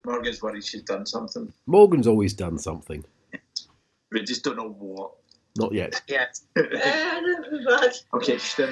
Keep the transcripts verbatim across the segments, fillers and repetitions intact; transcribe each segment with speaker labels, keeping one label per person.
Speaker 1: Morgan's worried she's done something.
Speaker 2: Morgan's always done something.
Speaker 1: We just don't know what.
Speaker 2: Not yet.
Speaker 3: Yet.
Speaker 1: Okay, she's done.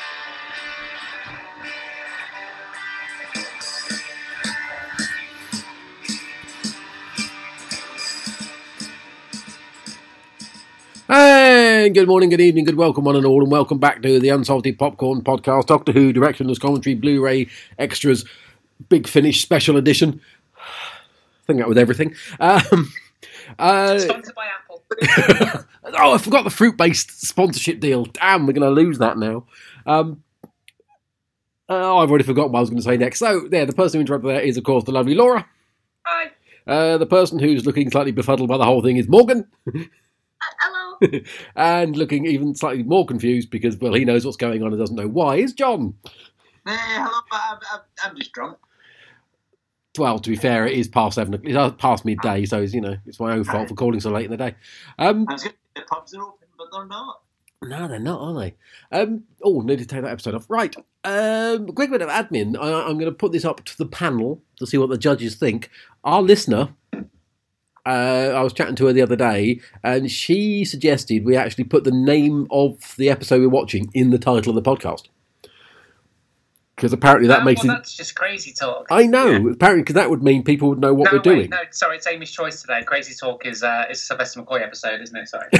Speaker 2: And good morning, good evening, good welcome one and all, and welcome back to the Unsalted Popcorn Podcast, Doctor Who, Directionless Commentary, Blu-ray, Extras, Big Finish Special Edition. I think that was everything. Um, uh,
Speaker 3: Sponsored by Apple.
Speaker 2: oh, I forgot the fruit-based sponsorship deal. Damn, we're going to lose that now. Um, oh, I've already forgotten what I was going to say next. So, yeah, the person who interrupted there is, of course, the lovely Laura.
Speaker 3: Hi.
Speaker 2: Uh, the person who's looking slightly befuddled by the whole thing is Morgan.
Speaker 3: Hello.
Speaker 2: And looking even slightly more confused because, well, he knows what's going on and doesn't know why, is John.
Speaker 1: Hey, hello, I'm, I'm, I'm just drunk.
Speaker 2: Well, to be fair, it is past seven. It's past midday, so it's, you know, it's my own fault for calling so late in the day. Um,
Speaker 1: I was going to say the pubs are open, but they're not.
Speaker 2: no, they're not, are they? Um, oh, need to take that episode off. Right. Um, quick bit of admin. I, I'm going to put this up to the panel to see what the judges think. Our listener, uh, I was chatting to her the other day, and she suggested we actually put the name of the episode we're watching in the title of the podcast. Because apparently that
Speaker 3: Oh,
Speaker 2: makes
Speaker 3: well,
Speaker 2: it...
Speaker 3: that's just crazy talk.
Speaker 2: I know.
Speaker 1: Yeah.
Speaker 2: Apparently, because that would mean people would know what
Speaker 3: no,
Speaker 2: we're doing.
Speaker 3: wait, no, sorry, it's Amy's choice today. Crazy talk is uh, is a Sylvester McCoy episode, isn't it? Sorry.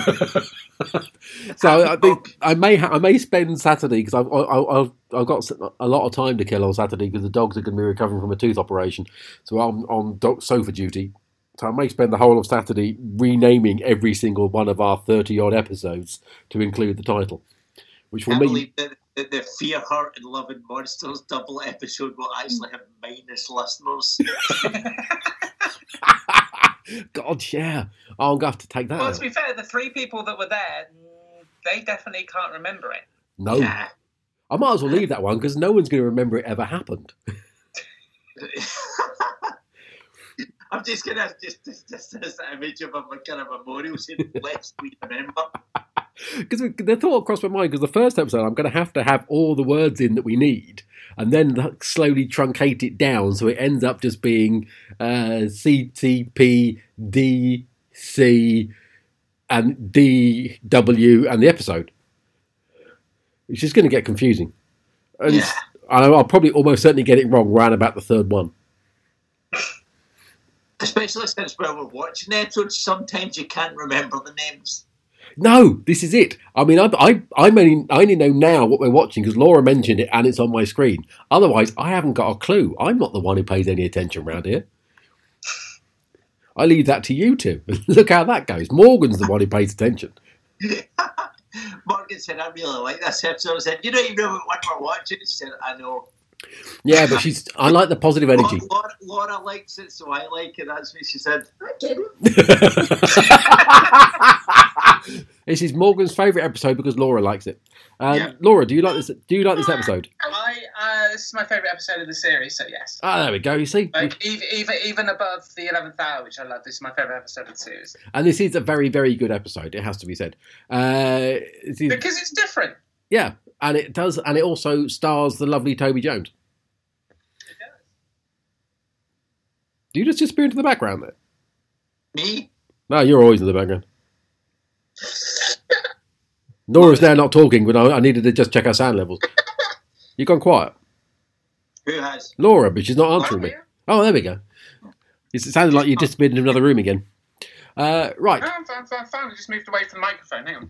Speaker 2: So I think I may ha- I may spend Saturday because I've I- I've I've got a lot of time to kill on Saturday because the dogs are going to be recovering from a tooth operation, so I'm on dog sofa duty. So I may spend the whole of Saturday renaming every single one of our thirty odd episodes to include the title, which will
Speaker 1: I
Speaker 2: mean
Speaker 1: believe that the, the Fear, Hurt and Loving Monsters double episode will actually have minus listeners.
Speaker 2: God, yeah, oh, I'm going to have to take that
Speaker 3: Well,
Speaker 2: out.
Speaker 3: to be fair, the three people that were there, mm, they definitely can't remember it.
Speaker 2: No,
Speaker 1: Yeah.
Speaker 2: I might as well leave that one because no one's going to remember it ever happened.
Speaker 1: I'm just gonna just just just this image of a kind of memorial saying "Let's we remember."
Speaker 2: Because the thought crossed my mind, because the first episode I'm going to have to have all the words in that we need and then slowly truncate it down so it ends up just being uh, C T P, D, C and D, W and the episode. It's just going to get confusing. And
Speaker 1: Yeah.
Speaker 2: it's- I'll probably almost certainly get it wrong around about the third one.
Speaker 1: Especially since while we're watching the episodes, sometimes you can't remember the names.
Speaker 2: No, this is it. I mean, I I, I, only, I only know now what we're watching because Laura mentioned it and it's on my screen. Otherwise, I haven't got a clue. I'm not the one who pays any attention around here. I leave that to you two. Look how that goes. Morgan's the one who pays attention.
Speaker 1: Morgan said, "I really like this episode." I said, "You don't even know what we're watching." She said, "I know."
Speaker 2: Yeah, but she's. I like the positive energy.
Speaker 1: Laura, Laura, Laura likes it, so I like it. That's what she said. I get it.
Speaker 2: This is Morgan's favourite episode because Laura likes it. Um,
Speaker 1: Yeah.
Speaker 2: Laura, do you like this? Do you like this episode?
Speaker 3: I uh, this is my favourite episode of the series, so yes.
Speaker 2: Ah, there we go. You see,
Speaker 3: Like even even even above the eleventh hour, which I love. This is my favourite episode of the series
Speaker 2: and this is a very, very good episode. It has to be said. Uh, it is,
Speaker 3: because it's different.
Speaker 2: yeah, and it does, and it also stars the lovely Toby Jones.
Speaker 3: It does.
Speaker 2: Do you just disappear into the background there?
Speaker 1: Me?
Speaker 2: No, you're always in the background. Nora's now not talking, but I, I needed to just check our sound levels. You've gone quiet.
Speaker 1: Who has?
Speaker 2: Laura, but she's not answering me.
Speaker 3: here.
Speaker 2: Oh, there we go. It sounded like you disappeared in another room again. Uh, right.
Speaker 3: No, I'm fine, I'm fine, I'm fine. I just moved away from the microphone. Hang on.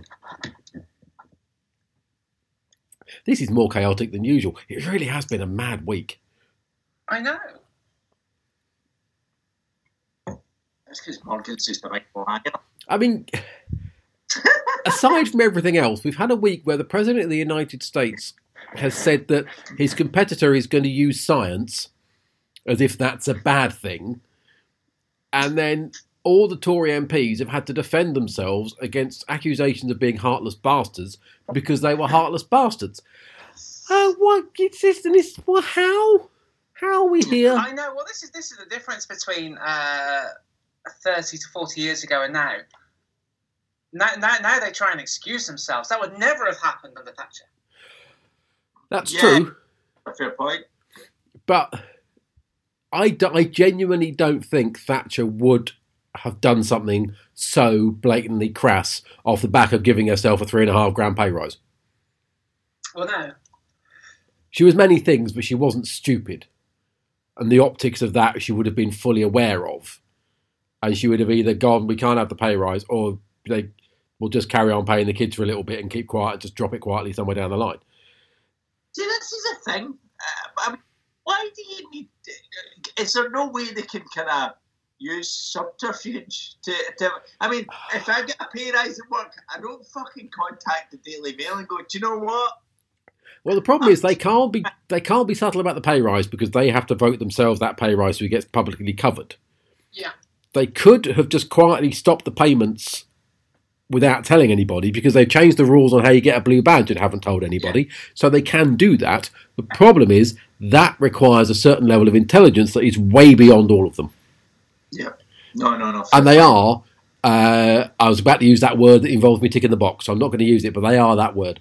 Speaker 2: This is more chaotic than usual. It really has been a mad week.
Speaker 3: I know.
Speaker 1: That's because Morgan's just a big liar.
Speaker 2: I mean, aside from everything else, we've had a week where the President of the United States has said that his competitor is going to use science as if that's a bad thing. And then all the Tory M Ps have had to defend themselves against accusations of being heartless bastards because they were heartless bastards. Oh, what? It's this and this. Well, how? How are we here?
Speaker 3: I know. Well, this is this is the difference between uh, thirty to forty years ago and now. Now, now. now they try and excuse themselves. That would never have happened under Thatcher.
Speaker 2: That's
Speaker 1: Yeah.
Speaker 2: true.
Speaker 1: Fair point.
Speaker 2: But I, d- I genuinely don't think Thatcher would have done something so blatantly crass off the back of giving herself a three and a half grand pay rise.
Speaker 3: Well, no.
Speaker 2: She was many things, but she wasn't stupid. And the optics of that she would have been fully aware of. And she would have either gone, we can't have the pay rise, or they will just carry on paying the kids for a little bit and keep quiet, just drop it quietly somewhere down the line.
Speaker 1: See, this is a thing. Uh, I mean, why do you need... Is there no way they can kind of use subterfuge to, to... I mean, if I get a pay rise at work, I don't fucking contact the Daily Mail and go, do you know what?
Speaker 2: Well, the problem is they can't be they can't be subtle about the pay rise because they have to vote themselves that pay rise so it gets publicly covered.
Speaker 3: Yeah.
Speaker 2: They could have just quietly stopped the payments without telling anybody because they've changed the rules on how you get a blue badge and haven't told anybody. Yeah. So they can do that. The problem is that requires a certain level of intelligence that is way beyond all of them.
Speaker 1: Yeah. No, no, no.
Speaker 2: And they are, uh, I was about to use that word that involves me ticking the box, so I'm not going to use it, but they are that word.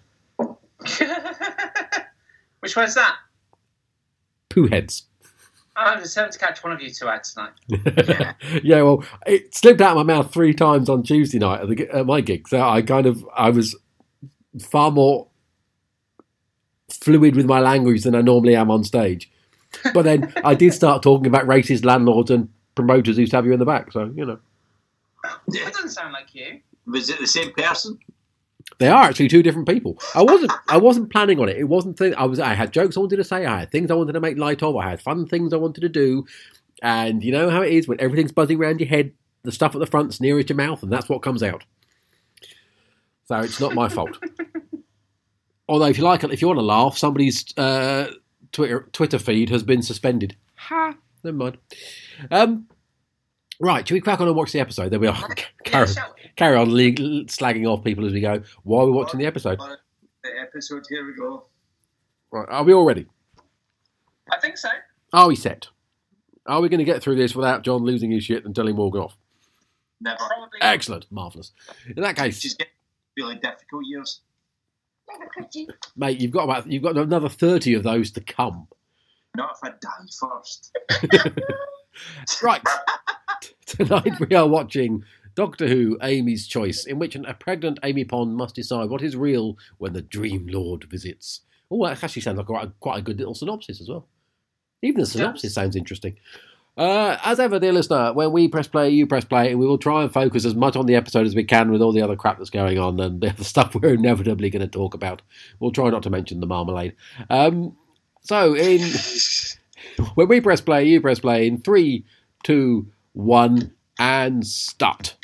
Speaker 3: Which one's that?
Speaker 2: Poo heads.
Speaker 3: I was hoping to catch one of you two out tonight.
Speaker 2: Yeah. Yeah, well, it slipped out of my mouth three times on Tuesday night at, the, at my gig. So I kind of, I was far more fluid with my language than I normally am on stage. But then I did start talking about racist landlords and promoters who stab you in the back. So, you know.
Speaker 3: That doesn't sound like you.
Speaker 1: Was it the same person?
Speaker 2: They are actually two different people. I wasn't. I wasn't planning on it. It wasn't. Th- I was. I had jokes I wanted to say. I had things I wanted to make light of. I had fun things I wanted to do. And you know how it is when everything's buzzing around your head. The stuff at the front's nearest your mouth, and that's what comes out. So it's not my fault. Although, if you like, if you want to laugh, somebody's uh, Twitter Twitter feed has been suspended. Ha! Never mind. Um, right, shall we crack on and watch the episode? There we are. Carry,
Speaker 3: Yeah,
Speaker 2: carry on le- slagging off people as we go while we're watching the episode.
Speaker 1: The episode, here we go.
Speaker 2: Right, are we all ready?
Speaker 3: I think so.
Speaker 2: Are we set? Are we going to get through this without John losing his shit and telling Morgan off?
Speaker 1: Never.
Speaker 3: Probably.
Speaker 2: Excellent, marvellous. In that case,
Speaker 1: Just get really difficult years.
Speaker 2: mate, you've got about you've got another thirty of those to come.
Speaker 1: Not if I die first.
Speaker 2: Right. Tonight we are watching Doctor Who, Amy's Choice, in which a pregnant Amy Pond must decide what is real when the Dream Lord visits. Oh, that actually sounds like quite a, quite a good little synopsis as well. Even the synopsis yes. sounds interesting. Uh, as ever, dear listener, when we press play, you press play, and we will try and focus as much on the episode as we can with all the other crap that's going on and the stuff we're inevitably going to talk about. We'll try not to mention the marmalade. Um, so, in when we press play, you press play in three, two, one, and start.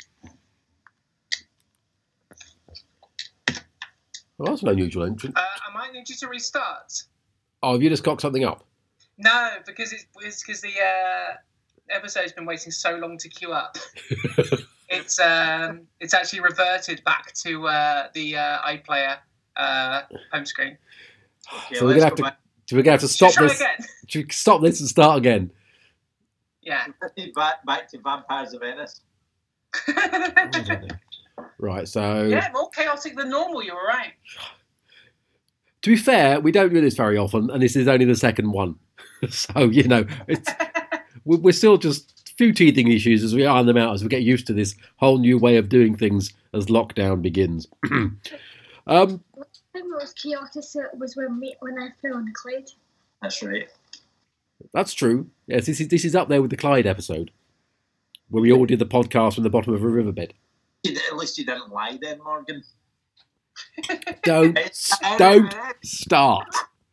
Speaker 2: Well, that's an unusual entrance.
Speaker 3: Uh, I might need you to restart.
Speaker 2: Oh, have you just cocked something up?
Speaker 3: No, because it's because the uh, episode's been waiting so long to queue up. it's um, it's actually reverted back to uh, the uh, iPlayer uh, home screen.
Speaker 1: Okay,
Speaker 2: so we're gonna have to, so we're gonna have to stop this.
Speaker 3: Again?
Speaker 2: Should we stop this and start again?
Speaker 3: Yeah.
Speaker 1: Back back to Vampires of Venice.
Speaker 2: Right. So
Speaker 3: yeah, more chaotic than normal. You were right.
Speaker 2: To be fair, we don't do this very often, and this is only the second one. So, you know, it's, we're still just a few teething issues as we iron them out, as we get used to this whole new way of doing things as lockdown begins. um,
Speaker 4: I think what was chaotic was when, we, when I flew on the Clyde.
Speaker 1: That's right.
Speaker 2: That's true. Yes, this is, this is up there with the Clyde episode, where we all did the podcast from the bottom of a riverbed.
Speaker 1: At least you didn't lie then, Morgan.
Speaker 2: Don't don't start.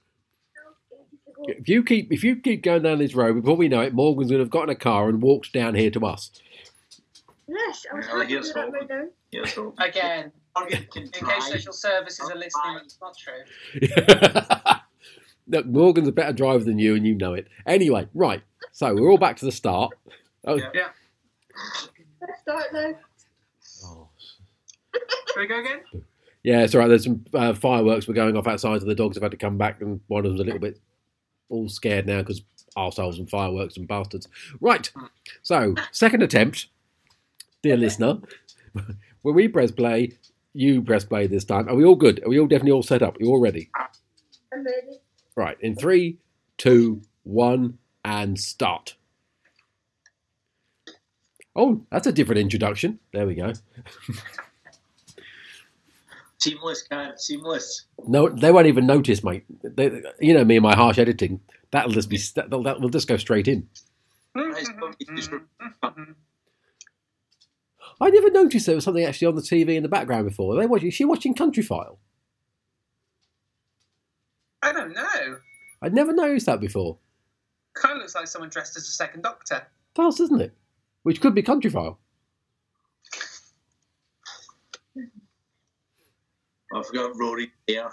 Speaker 2: If you keep if you keep going down this road, before we know it, Morgan's going to have got in a car and walked down here to us.
Speaker 4: Yes, I was
Speaker 1: Oh,
Speaker 4: happy to
Speaker 1: here's
Speaker 4: do that
Speaker 1: hope.
Speaker 4: right now.
Speaker 1: Here's hope.
Speaker 3: Again,
Speaker 1: Morgan can
Speaker 3: in case
Speaker 1: drive.
Speaker 3: social services are listening, it's not true.
Speaker 2: Look, Morgan's a better driver than you, and you know it. Anyway, right. So we're all back to the start. Oh,
Speaker 1: Yeah.
Speaker 3: Yeah.
Speaker 4: Let's start now.
Speaker 2: oh.
Speaker 3: Shall we go again?
Speaker 2: Yeah, it's all right. There's some uh, fireworks were going off outside, so the dogs have had to come back, and one of them's a little bit all scared now because arseholes and fireworks and bastards. Right. So, second attempt, dear listener. When we press play, you press play this time. Are we all good? Are we all definitely all set up? Are you all ready?
Speaker 4: I'm ready.
Speaker 2: Right. In three, two, one, and start. Oh, that's a different introduction. There we go.
Speaker 1: Seamless, can seamless.
Speaker 2: No, they won't even notice, mate. They, you know me and my harsh editing. That'll just be that'll, that will just go straight in. I never noticed there was something actually on the T V in the background before. Are they watching? Is she watching Country File?
Speaker 3: I don't know.
Speaker 2: I'd never noticed that before.
Speaker 3: Kind of looks like someone dressed as a second Doctor.
Speaker 2: It does, doesn't it? Which could be Country File.
Speaker 1: I forgot Rory there.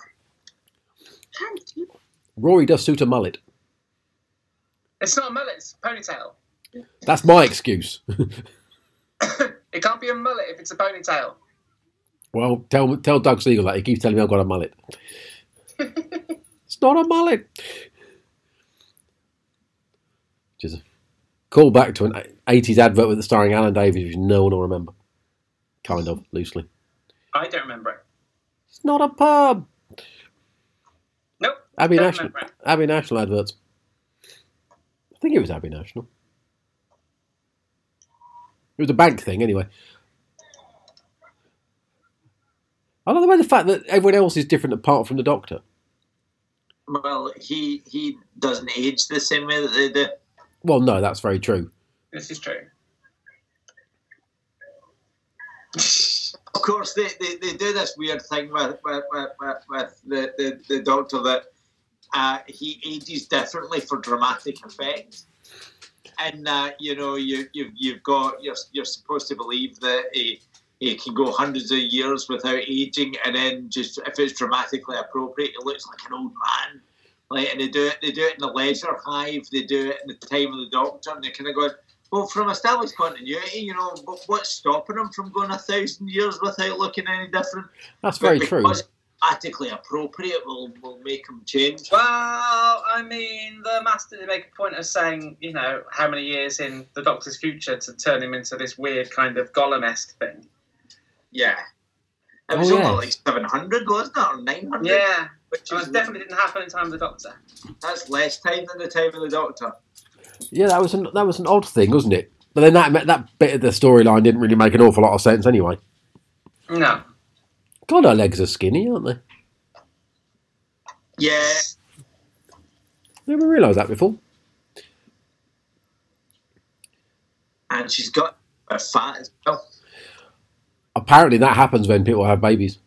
Speaker 2: Rory does suit a mullet.
Speaker 3: It's not a mullet, it's a ponytail.
Speaker 2: That's my excuse.
Speaker 3: It can't be a mullet if it's a ponytail.
Speaker 2: Well, tell tell Doug Siegel that. He keeps telling me I've got a mullet. It's not a mullet. Which is a call back to an eighties advert with starring Alan Davies, which no one will remember. Kind of, loosely.
Speaker 3: I don't remember it.
Speaker 2: It's not a pub.
Speaker 3: Nope.
Speaker 2: Abbey
Speaker 3: don't
Speaker 2: National.
Speaker 3: remember it.
Speaker 2: Abbey National adverts. I think it was Abbey National. It was a bank thing, anyway. I love the way the fact that everyone else is different apart from the Doctor.
Speaker 1: Well, he he doesn't age the same way that they do.
Speaker 2: Well, no, that's very true.
Speaker 3: This is true.
Speaker 1: Of course, they, they, they do this weird thing with with, with, with, with the, the, the Doctor that uh, he ages differently for dramatic effect. And uh, you know, you you've you've got you're you're supposed to believe that he he can go hundreds of years without aging, and then just if it's dramatically appropriate, he looks like an old man. Like, and they do it they do it in the Leisure Hive, they do it in the Time of the Doctor, and they kind of go, well, from established continuity, you know, what's stopping him from going a thousand years without looking any different?
Speaker 2: That's very
Speaker 1: but
Speaker 2: true.
Speaker 1: Because dramatically appropriate will will make him change.
Speaker 3: Well, I mean, the Master did make a point of saying, you know, how many years in the Doctor's future to turn him into this weird kind of Gollum-esque thing.
Speaker 1: Yeah. It was
Speaker 2: Oh,
Speaker 1: only
Speaker 2: yeah.
Speaker 1: like seven hundred, wasn't it? Or nine hundred?
Speaker 3: Yeah,
Speaker 1: Which
Speaker 3: it
Speaker 1: is
Speaker 3: definitely didn't happen in Time of the Doctor.
Speaker 1: That's less time than the Time of the Doctor.
Speaker 2: Yeah, that was an that was an odd thing, wasn't it? But then that that bit of the storyline didn't really make an awful lot of sense anyway.
Speaker 3: No.
Speaker 2: God, her legs are skinny, aren't they?
Speaker 1: Yeah.
Speaker 2: Never realised that before.
Speaker 1: And she's got a fat as well.
Speaker 2: Apparently, that happens when people have babies.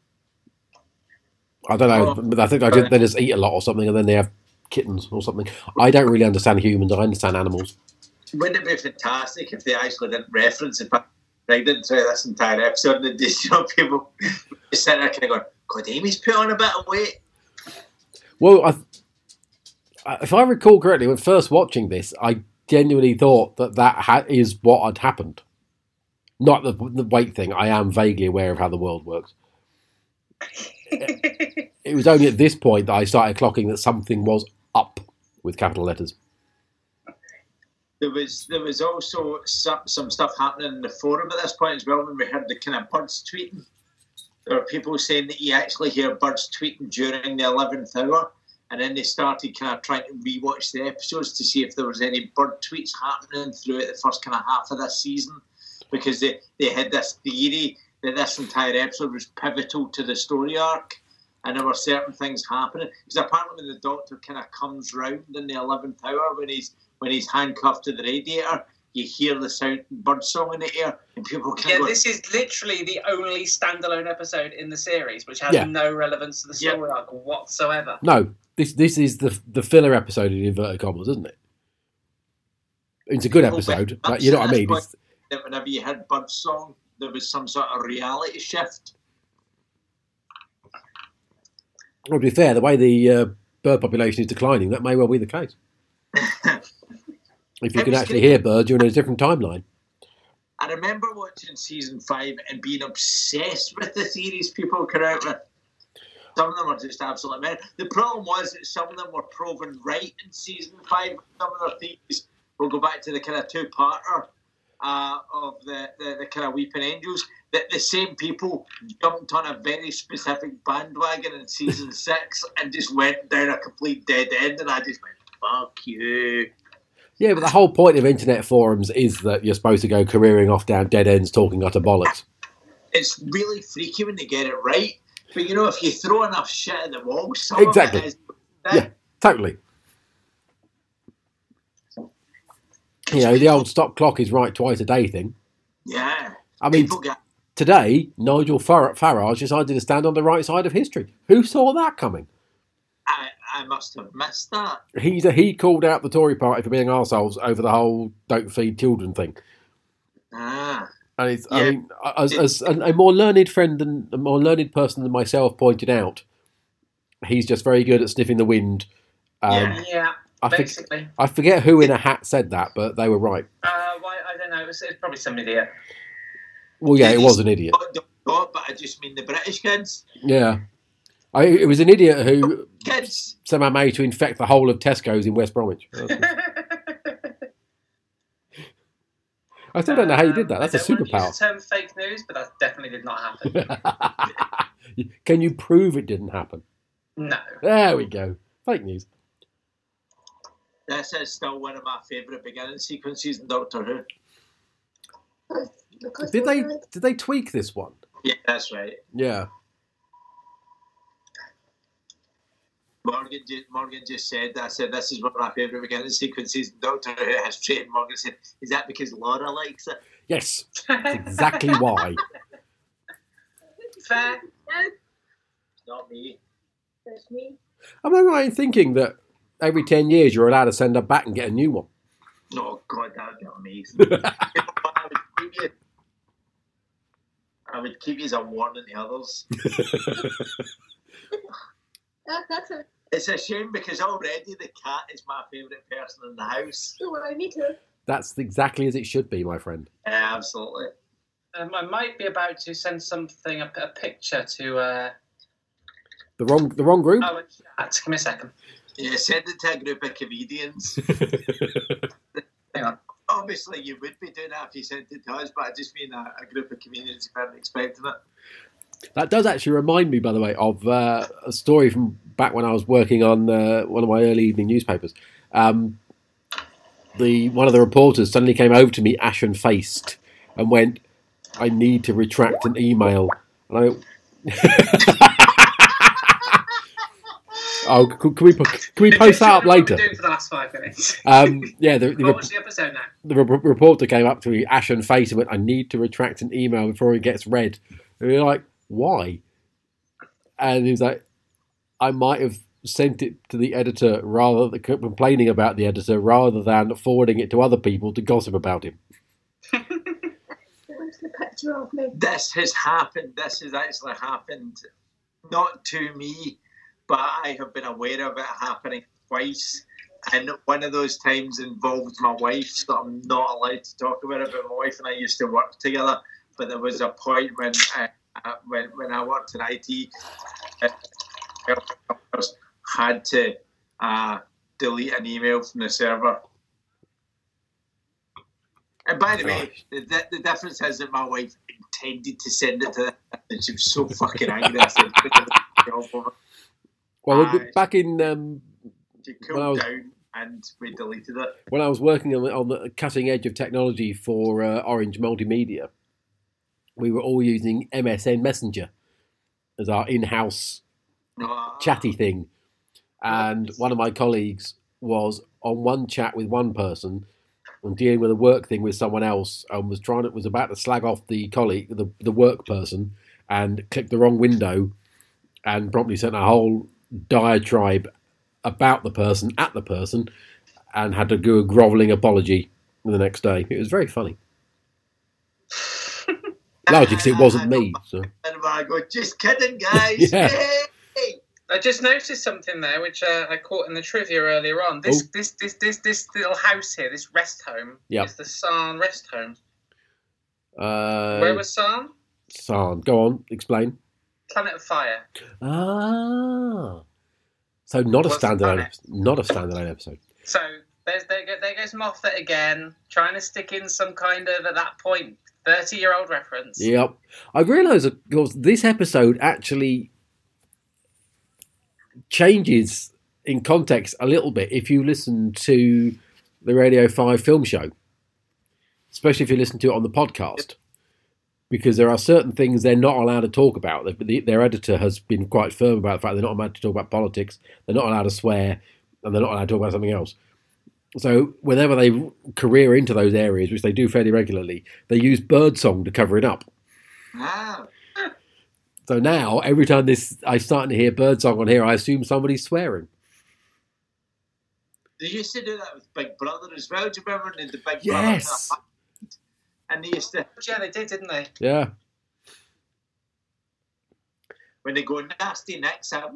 Speaker 2: I don't know,
Speaker 1: Oh,
Speaker 2: but I think I did, they just eat a lot or something, and then they have kittens or something. I don't really understand humans. I understand animals.
Speaker 1: Wouldn't it be fantastic if they actually didn't reference it pregnant throughout this entire episode, and just, you know, people just sitting there kind of going, God, Amy's put on a bit of weight.
Speaker 2: Well, I, I- if I recall correctly, when first watching this, I genuinely thought that that ha- is what had happened. Not the, the weight thing. I am vaguely aware of how the world works. It was only at this point that I started clocking that something was up with capital letters.
Speaker 1: There was there was also some, some stuff happening in the forum at this point as well when we heard the kind of birds tweeting. There were people saying that you actually hear birds tweeting during the eleventh hour, and then they started kind of trying to rewatch the episodes to see if there was any bird tweets happening throughout the first kind of half of this season, because they, they had this theory that this entire episode was pivotal to the story arc, and there were certain things happening. Because apparently when the Doctor kind of comes round in the eleventh hour, when he's when he's handcuffed to the radiator, you hear the sound bird song in the air, and people kind
Speaker 3: Yeah,
Speaker 1: of go,
Speaker 3: this is literally the only standalone episode in the series which has
Speaker 2: Yeah.
Speaker 3: no relevance to the
Speaker 1: Yeah.
Speaker 3: story arc whatsoever.
Speaker 2: No, this this is the the filler episode in inverted commas, isn't it? It's a good
Speaker 1: Well,
Speaker 2: episode,
Speaker 1: but
Speaker 2: but you know what I
Speaker 1: that's
Speaker 2: mean.
Speaker 1: why-
Speaker 2: It's,
Speaker 1: that whenever you heard bird song, there was some sort of reality shift.
Speaker 2: well, to be fair, the way the uh, bird population is declining, that may well be the case. If you
Speaker 1: It
Speaker 2: can
Speaker 1: was
Speaker 2: actually
Speaker 1: good.
Speaker 2: hear birds, you're in a different timeline.
Speaker 1: I remember watching season five and being obsessed with the theories people come out with. Some of them are just absolutely mad. The problem was that some of them were proven right in season five. Some of their theories will go back to the kind of two-parter uh, of the, the, the kind of Weeping Angels. That the same people jumped on a very specific bandwagon in season six and just went down a complete dead end, and I just went, fuck you.
Speaker 2: Yeah, but the whole point of internet forums is that you're supposed to go careering off down dead ends talking utter bollocks.
Speaker 1: It's really freaky when they get it right. But, you know, if you throw enough shit at the wall, some
Speaker 2: Exactly.
Speaker 1: of it is...
Speaker 2: Yeah, totally. You know, the old stop clock is right twice a day thing.
Speaker 1: Yeah.
Speaker 2: I mean,
Speaker 1: People get...
Speaker 2: today, Nigel Far- Farage decided to stand on the right side of history. Who saw that coming?
Speaker 1: I, I must have missed that.
Speaker 2: He's a, he called out the Tory party for being arseholes over the whole don't feed children thing.
Speaker 1: Ah.
Speaker 2: And it's,
Speaker 1: Yeah.
Speaker 2: I mean, as, as a, a more learned friend than a more learned person than myself pointed out, he's just very good at sniffing the wind. Um,
Speaker 1: Yeah.
Speaker 3: Yeah,
Speaker 2: I, for,
Speaker 3: basically.
Speaker 2: I forget who in a hat said that, but they were right.
Speaker 3: Uh, why, I don't know. It was, it was probably some idiot.
Speaker 2: Well, yeah, it was an idiot.
Speaker 1: Not, not, not, but I just mean the British kids.
Speaker 2: Yeah, I, it was an idiot who
Speaker 1: Kids.
Speaker 2: somehow managed to infect the whole of Tesco's in West Bromwich. I still don't know how you did that. That's a
Speaker 3: I don't want to use
Speaker 2: superpower.
Speaker 3: the term fake news, but that definitely did not happen.
Speaker 2: Can you prove it didn't happen?
Speaker 3: No.
Speaker 2: There we go. Fake news.
Speaker 1: This is still one of my favourite beginning sequences in Doctor Who.
Speaker 4: Because
Speaker 2: Did they
Speaker 4: were-
Speaker 2: did they tweak this one?
Speaker 1: Yeah, that's right.
Speaker 2: Yeah.
Speaker 1: Morgan just, Morgan just said, I said, this is one of my favourite beginning sequences in Doctor Who history. And Morgan said, is that because Laura likes it?
Speaker 2: Yes. That's exactly why.
Speaker 3: Fair.
Speaker 4: No,
Speaker 1: It's not me.
Speaker 4: that's me.
Speaker 2: Am I right in thinking that every ten years you're allowed to send her back and get a new one?
Speaker 1: Oh, God, that would be amazing. I would keep you. I would keep you as a warning to others.
Speaker 4: That, that's a.
Speaker 1: It's a shame because already the cat is my favourite person in the house.
Speaker 4: Don't worry, me too.
Speaker 2: That's exactly as it should be, my friend.
Speaker 1: Yeah, absolutely.
Speaker 3: Um, I might be about to send something, a, a picture to. Uh,
Speaker 2: The wrong the wrong group?
Speaker 3: oh, a chat. Give me a second.
Speaker 1: Yeah, send it to a group of comedians.
Speaker 3: Hang on.
Speaker 1: Obviously, you would be doing that if you sent it to us, but I just mean a, a group of comedians who weren't expecting it.
Speaker 2: That does actually remind me, by the way, of uh, a story from back when I was working on uh, one of my early evening newspapers. Um, the one of the reporters suddenly came over to me, ashen-faced, and went, "I need to retract an email." And I went, "Oh, can, can we can we post that up
Speaker 3: What we've
Speaker 2: later?"
Speaker 3: been doing for the last five minutes.
Speaker 2: Um, yeah, the, the,
Speaker 3: What was the episode now?
Speaker 2: the re- reporter came up to me, ashen-faced, and went, "I need to retract an email before it gets read." And we were like, "Why?" And he was like, "I might have sent it to the editor rather than complaining about the editor rather than forwarding it to other people to gossip about him."
Speaker 4: Where's the picture of me?
Speaker 1: This has happened. This has actually happened, not to me, but I have been aware of it happening twice. And one of those times involved my wife, so I'm not allowed to talk about it, but my wife and I used to work together. But there was a point when I, uh, when, when I worked in I T, uh, I had to uh, delete an email from the server. And by the way, the, the, the difference is that my wife intended to send it to them, and she was so fucking angry. I said, "Put the job over."
Speaker 2: Well,
Speaker 1: Aye.
Speaker 2: back in um,
Speaker 1: She
Speaker 2: When I
Speaker 1: cooled
Speaker 2: was-
Speaker 1: down and we deleted it.
Speaker 2: when I was working on the, on the cutting edge of technology for uh, Orange Multimedia, we were all using M S N Messenger as our in-house
Speaker 1: No,
Speaker 2: chatty thing. And one of my colleagues was on one chat with one person and dealing with a work thing with someone else, and was trying to, was about to slag off the colleague, the, the work person, and clicked the wrong window and promptly sent a whole diatribe about the person at the person and had to do a grovelling apology the next day. It was very funny. Largely because it wasn't me. So.
Speaker 1: And I go, just kidding, guys.
Speaker 2: Yeah.
Speaker 1: Yay!
Speaker 3: I just noticed something there, which uh, I caught in the trivia earlier on. This,
Speaker 2: Oh.
Speaker 3: this, this, this, this little house here, this rest home,
Speaker 2: Yep.
Speaker 3: is the Sarn rest home.
Speaker 2: Uh,
Speaker 3: Where was Sarn?
Speaker 2: Sarn. Go on, explain.
Speaker 3: Planet of Fire.
Speaker 2: Ah. So not a
Speaker 3: What's the
Speaker 2: standalone,
Speaker 3: planet?
Speaker 2: episode, not a standalone episode.
Speaker 3: So there's there, go- there goes Moffat again, trying to stick in some kind of, at that point, thirty-year-old reference.
Speaker 2: Yep. I realise, of course, this episode actually changes in context a little bit if you listen to the Radio five film show, especially if you listen to it on the podcast, because there are certain things they're not allowed to talk about. Their editor has been quite firm about the fact they're not allowed to talk about politics, they're not allowed to swear, and they're not allowed to talk about something else. So whenever they career into those areas, which they do fairly regularly, they use birdsong to cover it up.
Speaker 1: Wow.
Speaker 2: So now, every time this I'm starting to hear birdsong on here, I assume somebody's swearing.
Speaker 1: They used to do that with Big Brother as well. Do you remember when the Big
Speaker 2: Yes.
Speaker 1: Brother? And they used to,
Speaker 3: Yeah, they did, didn't they?
Speaker 2: Yeah.
Speaker 1: when they go nasty next out.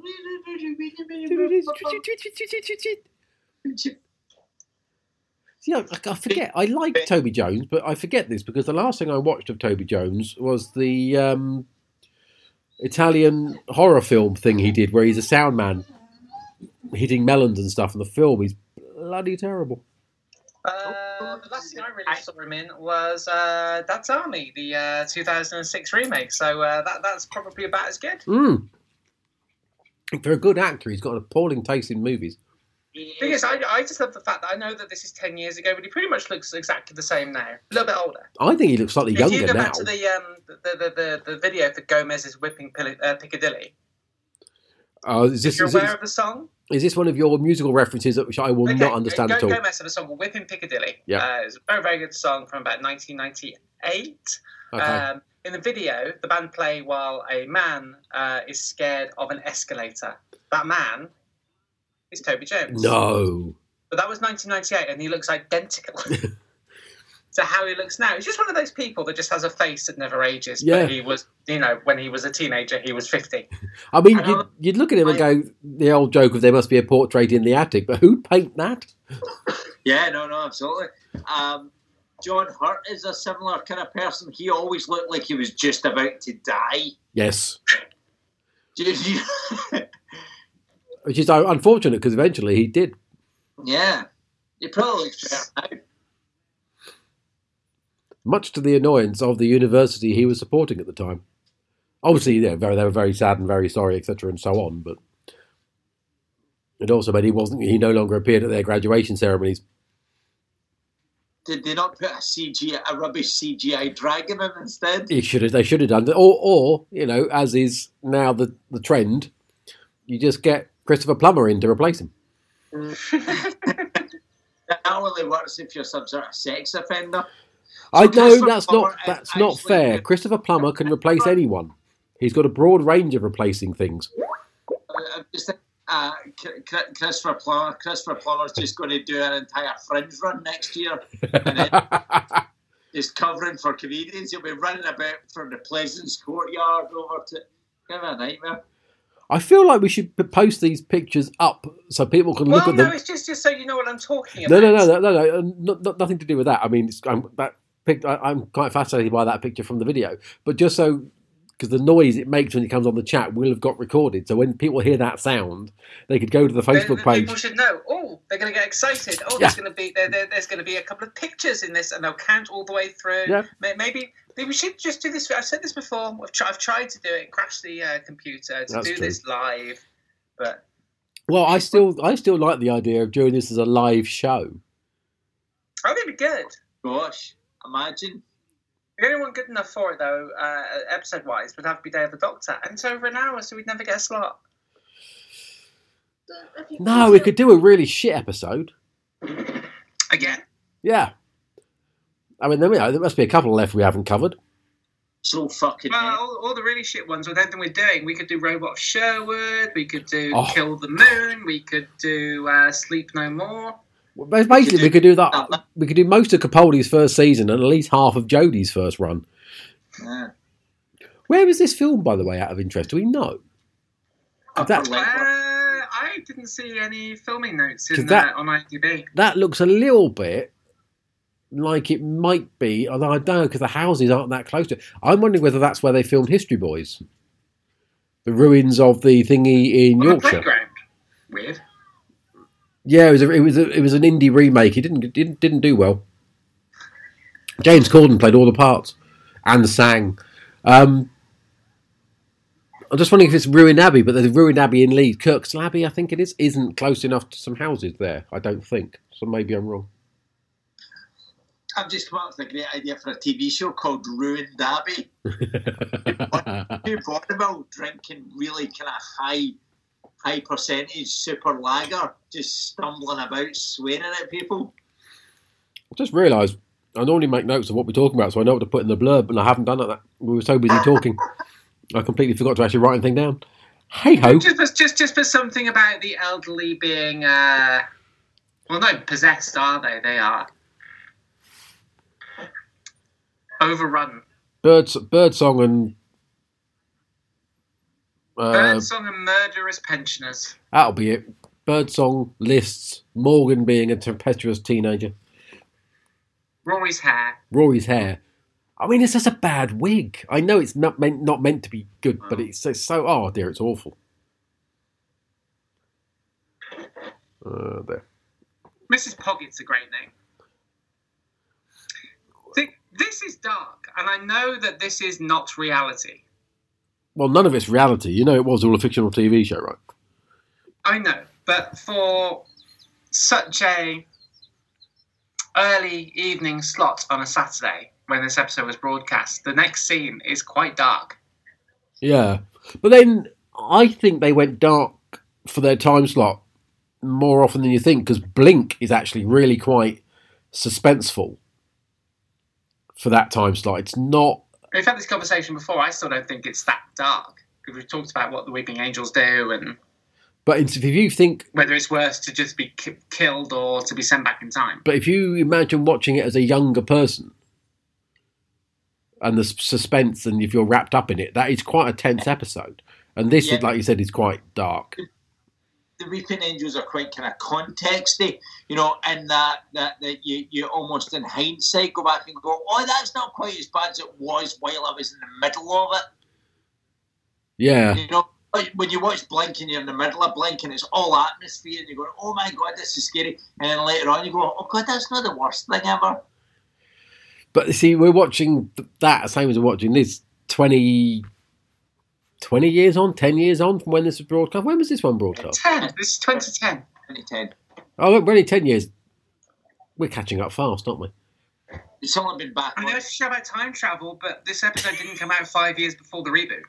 Speaker 2: See, I, I forget. I like Toby Jones, but I forget this because the last thing I watched of Toby Jones was the um, Italian horror film thing he did, where he's a sound man hitting melons and stuff. And the film is bloody terrible.
Speaker 3: Uh, the last thing I really saw him in was uh, Dad's Army, the uh, two thousand six remake. So uh, that that's probably about as good.
Speaker 2: Mm. For a good actor, he's got an appalling taste in movies.
Speaker 3: The thing is, I, I just love the fact that I know that this is ten years ago, but he pretty much looks exactly the same now. A little bit older.
Speaker 2: I think he looks slightly
Speaker 3: If
Speaker 2: younger
Speaker 3: you go
Speaker 2: now.
Speaker 3: back to the, um, the, the, the, the video for Gomez's Whipping Pili- uh, Piccadilly,
Speaker 2: Uh, is,
Speaker 3: if
Speaker 2: this,
Speaker 3: you're
Speaker 2: is,
Speaker 3: aware
Speaker 2: this,
Speaker 3: of the song,
Speaker 2: is this one of your musical references that which I will
Speaker 3: okay,
Speaker 2: not understand
Speaker 3: Go-
Speaker 2: at all?
Speaker 3: Gomez had a song called Whipping Piccadilly.
Speaker 2: Yeah.
Speaker 3: Uh, it's a very, very good song from about nineteen ninety-eight.
Speaker 2: Okay.
Speaker 3: Um, in the video, the band play while a man uh, is scared of an escalator. That man is Toby Jones.
Speaker 2: No.
Speaker 3: But that was nineteen ninety-eight, and he looks identical to how he looks now. He's just one of those people that just has a face that never ages.
Speaker 2: Yeah.
Speaker 3: But he was, you know, when he was a teenager, he was fifty.
Speaker 2: I mean,
Speaker 3: I
Speaker 2: you'd,
Speaker 3: know-
Speaker 2: you'd look at him and go, the old joke of there must be a portrait in the attic, but who'd paint that?
Speaker 1: Yeah, no, no, absolutely. Um, John Hurt is a similar kind of person. He always looked like he was just about to die.
Speaker 2: Yes.
Speaker 1: yeah,
Speaker 2: Which is unfortunate because eventually he did.
Speaker 1: he probably looks better now.
Speaker 2: Much to the annoyance of the university he was supporting at the time. Obviously, yeah, very, they were very sad and very sorry, et cetera, and so on. But it also meant he wasn't. He no longer appeared at their graduation ceremonies.
Speaker 1: Did they not put a C G I, a rubbish C G I dragon in instead?
Speaker 2: He should have. They should have done it. Or, or you know, as is now the the trend, you just get Christopher Plummer in to replace him.
Speaker 1: That only works if you're some sort of sex offender.
Speaker 2: I know
Speaker 1: Christopher
Speaker 2: that's
Speaker 1: Plummer
Speaker 2: not
Speaker 1: is
Speaker 2: that's not
Speaker 1: actually
Speaker 2: fair.
Speaker 1: good.
Speaker 2: Christopher Plummer can replace anyone. He's got a broad range of replacing things.
Speaker 1: I'm just thinking, uh, C- C- Christopher Plummer. Christopher Plummer's just going to do an entire Fringe run next year, and then he's covering for comedians. He'll be running about from the Pleasance Courtyard over to. Kind of a nightmare.
Speaker 2: I feel like we should p- post these pictures up so people can look
Speaker 3: Well,
Speaker 2: at
Speaker 3: no,
Speaker 2: them.
Speaker 3: it's just, just so you know what I'm talking
Speaker 2: No,
Speaker 3: about.
Speaker 2: no, no, no, no, no, uh, not, not, nothing to do with that. I mean, it's, I'm, that pic, I, I'm quite fascinated by that picture from the video, but just so because the noise it makes when it comes on the chat will have got recorded, so when people hear that sound, they could go to the
Speaker 3: The-
Speaker 2: Facebook
Speaker 3: the
Speaker 2: page.
Speaker 3: People should know. Oh, they're going to get excited. Oh,
Speaker 2: Yeah.
Speaker 3: there's going to be there, there, there's going to be a couple of pictures in this, and they'll count all the way through.
Speaker 2: Yeah.
Speaker 3: May- Maybe, maybe we should just do this. I've said this before. I've, try, I've tried to do it, crash the uh, computer to
Speaker 2: That's
Speaker 3: do
Speaker 2: true.
Speaker 3: this live, but
Speaker 2: Well, I still, I still like the idea of doing this as a live show.
Speaker 3: I think it'd be good.
Speaker 1: Gosh, imagine.
Speaker 3: The only one good enough for it, though, uh, episode-wise, would have to be Day of the Doctor, and it's over an hour, so we'd never get a slot.
Speaker 2: No, we could do a really shit episode.
Speaker 3: Again.
Speaker 2: Yeah. I mean, there, there must be a couple left we haven't covered.
Speaker 1: So fucking.
Speaker 3: Well, all, all the really shit ones with everything we're doing, we could do Robot of Sherwood, we could do
Speaker 2: Oh.
Speaker 3: Kill the Moon, we could do uh, Sleep No More.
Speaker 2: Well, basically, we could do that. We could do most of Capaldi's first season and at least half of Jodie's first run.
Speaker 1: Yeah.
Speaker 2: Where was this film, by the way, out of interest? Do we know?
Speaker 1: Upper
Speaker 2: that-
Speaker 3: Uh,
Speaker 1: Level.
Speaker 3: I didn't see any filming notes
Speaker 2: 'Cause
Speaker 3: in
Speaker 2: that-
Speaker 3: uh, on IMDb.
Speaker 2: That looks a little bit like it might be, although I don't know because the houses aren't that close to it. I'm wondering whether that's where they filmed History Boys. The ruins of the thingy in
Speaker 3: On the
Speaker 2: Yorkshire.
Speaker 3: playground. Weird.
Speaker 2: Yeah, it was a, it was a, it was an indie remake. It didn't didn't didn't do well. James Corden played all the parts and sang. Um, I'm just wondering if it's Ruined Abbey, but there's Ruined Abbey in Leeds. Kirkstall Abbey, I think it is, isn't close enough to some houses there. I don't think. So maybe I'm wrong.
Speaker 1: I've just come up with a great idea for a T V show called Ruined Derby. Two vaudeville drinking really kind of high, high percentage super lager, just stumbling about, swearing at people.
Speaker 2: I just realised I normally make notes of what we're talking about, so I know what to put in the blurb, and I haven't done that. We were so busy talking, I completely forgot to actually write anything down. Hey ho!
Speaker 3: Just, just, just for something about the elderly being, uh, well, no, possessed, are they? They are overrun.
Speaker 2: Birds, birdsong and uh,
Speaker 3: Birdsong and murderous pensioners.
Speaker 2: That'll be it. Birdsong lists Morgan being a tempestuous teenager.
Speaker 3: Rory's hair.
Speaker 2: Rory's hair. I mean, it's just a bad wig. I know it's not meant not meant to be good, but it's, it's so oh dear, it's awful. Uh, there.
Speaker 3: Missus Poggett's a great name. See, this is dark, and I know that this is not reality.
Speaker 2: Well, none of it's reality. You know, it was all a fictional T V show, right?
Speaker 3: I know, but for such a early evening slot on a Saturday when this episode was broadcast, the next scene is quite dark.
Speaker 2: Yeah, but then I think they went dark for their time slot more often than you think, because Blink is actually really quite suspenseful for that time slot. It's not...
Speaker 3: We've had this conversation before. I still don't think it's that dark, because we've talked about what the Weeping Angels do and...
Speaker 2: But if you think...
Speaker 3: whether it's worse to just be ki- killed or to be sent back in time.
Speaker 2: But if you imagine watching it as a younger person, and the suspense, and if you're wrapped up in it, that is quite a tense episode. And this,
Speaker 1: Yeah.
Speaker 2: like you said, is quite dark.
Speaker 1: The Weeping Angels are quite kind of contexty, you know, in that, that, that you, you almost in hindsight go back and go, oh, that's not quite as bad as it was while I was in the middle of it.
Speaker 2: Yeah.
Speaker 1: You know, when you watch Blink and you're in the middle of Blink and it's all atmosphere and you're going, oh my God, this is scary. And then later on you go, oh God, that's not the worst thing ever.
Speaker 2: But see, we're watching that, same as we're watching this, twenty, twenty years on, ten years on from when this was broadcast. When was this one broadcast?
Speaker 3: ten. This is twenty ten.
Speaker 1: twenty ten.
Speaker 2: Oh, look, we're only ten years. We're catching up fast, aren't we?
Speaker 1: It's only been back
Speaker 3: I know
Speaker 1: on.
Speaker 3: it's a show about time travel, but this episode didn't come out five years before the reboot.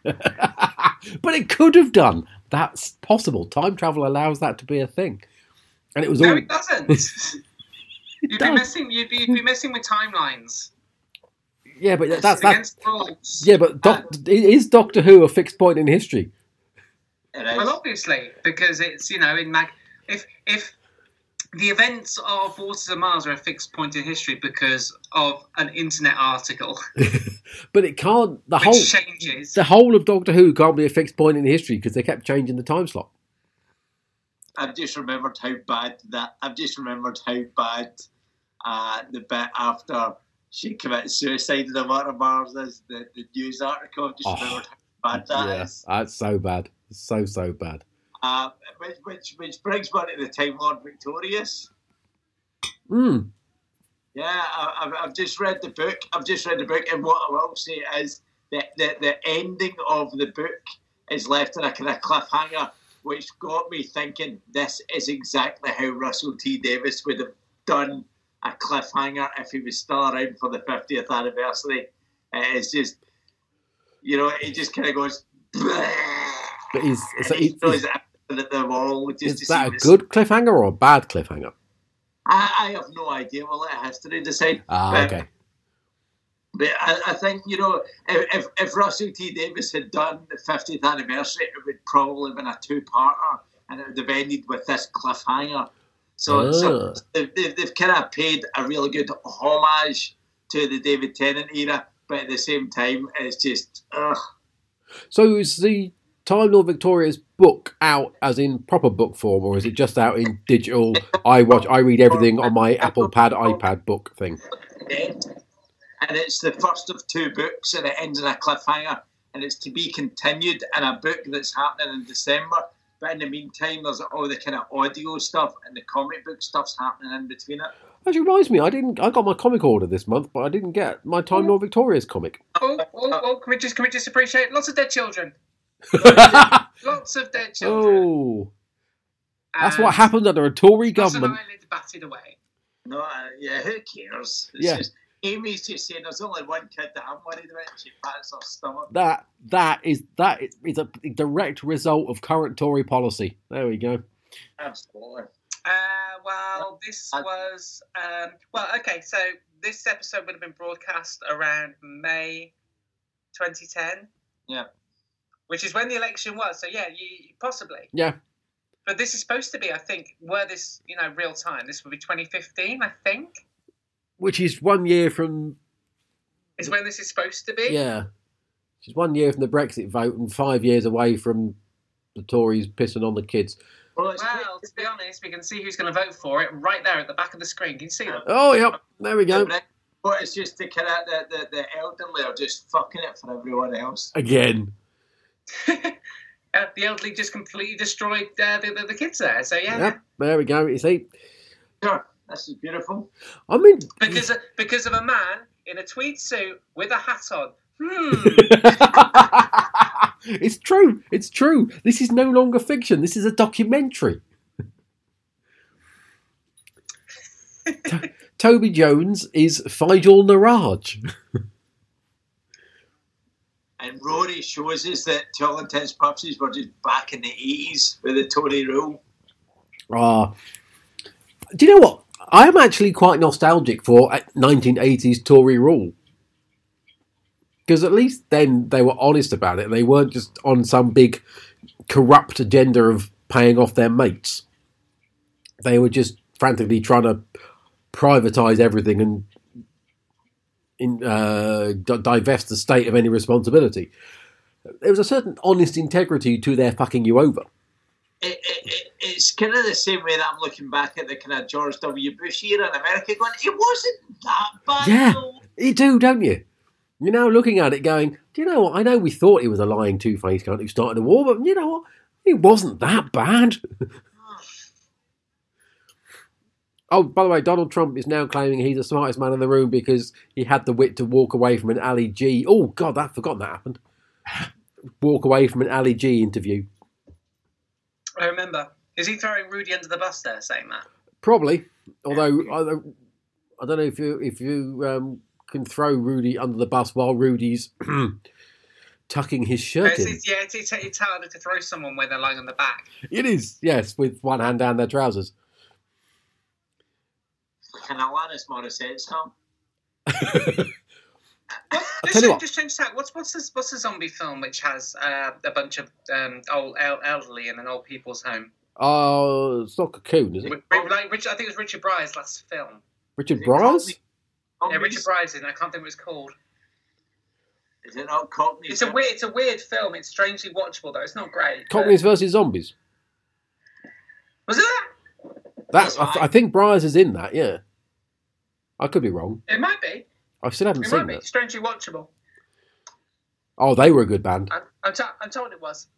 Speaker 2: But it could have done. That's possible. Time travel allows that to be a thing. And it was
Speaker 3: No,
Speaker 2: all...
Speaker 3: it doesn't.
Speaker 2: It
Speaker 3: You'd be
Speaker 2: does.
Speaker 3: messing. You'd be, you'd be messing with timelines.
Speaker 2: Yeah, but
Speaker 3: It's
Speaker 2: that's that.
Speaker 3: against the rules.
Speaker 2: Yeah, but doc, is Doctor Who a fixed point in history?
Speaker 1: It is.
Speaker 3: Well, obviously, because it's, you know, in mag. If if the events of Waters of Mars are a fixed point in history because of an internet article,
Speaker 2: But it can't. The
Speaker 3: which
Speaker 2: whole
Speaker 3: changes.
Speaker 2: the whole of Doctor Who can't be a fixed point in history because they kept changing the time slot.
Speaker 1: I've just remembered how bad that. I've just remembered how bad uh, the bit after she committed suicide in the Water Mars is. The, the news article. I've just
Speaker 2: Oh,
Speaker 1: remembered how bad that is.
Speaker 2: yeah, that's so bad. So so bad.
Speaker 1: Uh, which, which which brings me to the Time Lord Victorious.
Speaker 2: Hmm.
Speaker 1: Yeah, I, I've, I've just read the book. I've just read the book, and what I will say is that the, the ending of the book is left in a kind of cliffhanger, which got me thinking this is exactly how Russell T Davies would have done a cliffhanger if he was still around for the fiftieth anniversary. Uh, it's just, you know, he just kind of goes, "Bleh,"
Speaker 2: But is is,
Speaker 1: and he
Speaker 2: is,
Speaker 1: throws
Speaker 2: is,
Speaker 1: it at the wall. Just
Speaker 2: is
Speaker 1: to
Speaker 2: that
Speaker 1: see
Speaker 2: a
Speaker 1: this.
Speaker 2: good cliffhanger or a bad cliffhanger?
Speaker 1: I, I have no idea. We'll let history decide.
Speaker 2: Ah,
Speaker 1: But-
Speaker 2: okay.
Speaker 1: But I, I think, you know, if, if if Russell T Davies had done the fiftieth anniversary, it would probably have been a two-parter, and it would have ended with this cliffhanger. So,
Speaker 2: Ah.
Speaker 1: so they've, they've, they've kind of paid a really good homage to the David Tennant era, but at the same time, it's just, ugh.
Speaker 2: So is the Time Lord Victoria's book out as in proper book form, or is it just out in digital? I watch, I read everything on my Apple Pad iPad book thing.
Speaker 1: And it's the first of two books, and it ends in a cliffhanger, and it's to be continued in a book that's happening in December. But in the meantime, there's all the kind of audio stuff and the comic book stuff's happening in between it.
Speaker 2: Actually, reminds me, I didn't. I got my comic order this month, but I didn't get my Time Lord Victoria's comic.
Speaker 3: Oh, oh, oh, can we just can we just appreciate lots of dead children?
Speaker 2: oh,
Speaker 3: Lots of dead children.
Speaker 2: that's what
Speaker 3: And
Speaker 2: happened under a Tory
Speaker 3: lots of
Speaker 2: government.
Speaker 3: eyelids batted away.
Speaker 1: No, uh, yeah, who cares? It's
Speaker 2: Yeah.
Speaker 1: just, Amy's just saying there's only one kid that I'm worried about, and she pats her stomach.
Speaker 2: That that is that is a direct result of current Tory policy. There we go.
Speaker 1: Absolutely.
Speaker 3: Uh, well, this was um, well, okay. So this episode would have been broadcast around May twenty ten.
Speaker 1: Yeah.
Speaker 3: Which is when the election was. So yeah, you, possibly.
Speaker 2: Yeah.
Speaker 3: But this is supposed to be, I think, were this you know real time. This would be twenty fifteen, I think.
Speaker 2: Which is one year from.
Speaker 3: Is when this is supposed to be.
Speaker 2: Yeah. Which is one year from the Brexit vote and five years away from the Tories pissing on the kids.
Speaker 1: Well, it's
Speaker 3: Well, to be honest, we can see who's going to vote for it right there at the back of the screen. Can you see them?
Speaker 2: Oh, yep. There we go.
Speaker 1: But it's just the kind of the, the, the elderly are just fucking it for everyone else.
Speaker 2: Again.
Speaker 3: uh, the elderly just completely destroyed uh, the, the the kids there. So yeah.
Speaker 2: Yep. There we go. You see.
Speaker 1: Sure, this is beautiful.
Speaker 2: I mean.
Speaker 3: Because of, because of a man in a tweed suit with a hat on. Hmm.
Speaker 2: It's true. It's true. This is no longer fiction. This is a documentary. T- Toby Jones is Faisal Niraj.
Speaker 1: And Rory shows us that, to all intents and purposes, we're just back in the eighties with the Tory rule.
Speaker 2: Ah, do you know what? I am actually quite nostalgic for nineteen eighties Tory rule. Because at least then they were honest about it. They weren't just on some big corrupt agenda of paying off their mates. They were just frantically trying to privatise everything and in, uh, d- divest the state of any responsibility. There was a certain honest integrity to their fucking you over.
Speaker 1: It, it, it, it's kind of the same way that I'm looking back at the kind of George W. Bush era in America going, it wasn't that bad.
Speaker 2: Yeah,
Speaker 1: though.
Speaker 2: you do, don't you? You're now looking at it going, do you know what? I know we thought he was a lying two-faced cunt who started a war, but you know what? It wasn't that bad. Oh, by the way, Donald Trump is now claiming he's the smartest man in the room because he had the wit to walk away from an Ali G. Oh, God, I've forgotten that happened. Walk away from an Ali G interview.
Speaker 3: I remember. Is he throwing Rudy under the bus there, saying that?
Speaker 2: Probably. Although, although I don't know if you if you um, can throw Rudy under the bus while Rudy's tucking his shirt
Speaker 3: It's,
Speaker 2: in.
Speaker 3: it's, yeah, it's, it's, it's harder to throw someone when they're lying on the back.
Speaker 2: It is, yes, with one hand down their trousers.
Speaker 1: Can Alanis Morissette song?
Speaker 3: What,
Speaker 2: tell
Speaker 3: just,
Speaker 2: you what.
Speaker 3: just change that. What's what's this, what's the zombie film which has uh, a bunch of um, old el- elderly in an old people's home?
Speaker 2: Oh, uh, it's not Cocoon, is it?
Speaker 3: With, like, Rich, I think it was Richard Pryor's last film.
Speaker 2: Richard
Speaker 1: Is it
Speaker 2: Bryce?
Speaker 1: Cockney-
Speaker 3: Yeah, Richard Pryor's in. I can't think what it's called.
Speaker 1: Is it not Cockney?
Speaker 3: It's a weird, it's a weird film. It's strangely watchable though. It's not great. but-
Speaker 2: Cockneys versus Zombies.
Speaker 3: Was it that?
Speaker 2: That I, th- I think Bryce is in that, yeah. I could be wrong.
Speaker 3: It might be.
Speaker 2: I still haven't
Speaker 3: It
Speaker 2: seen
Speaker 3: might be.
Speaker 2: that.
Speaker 3: Strangely watchable.
Speaker 2: Oh, they were a good band.
Speaker 3: I'm, I'm, to- I'm told it was.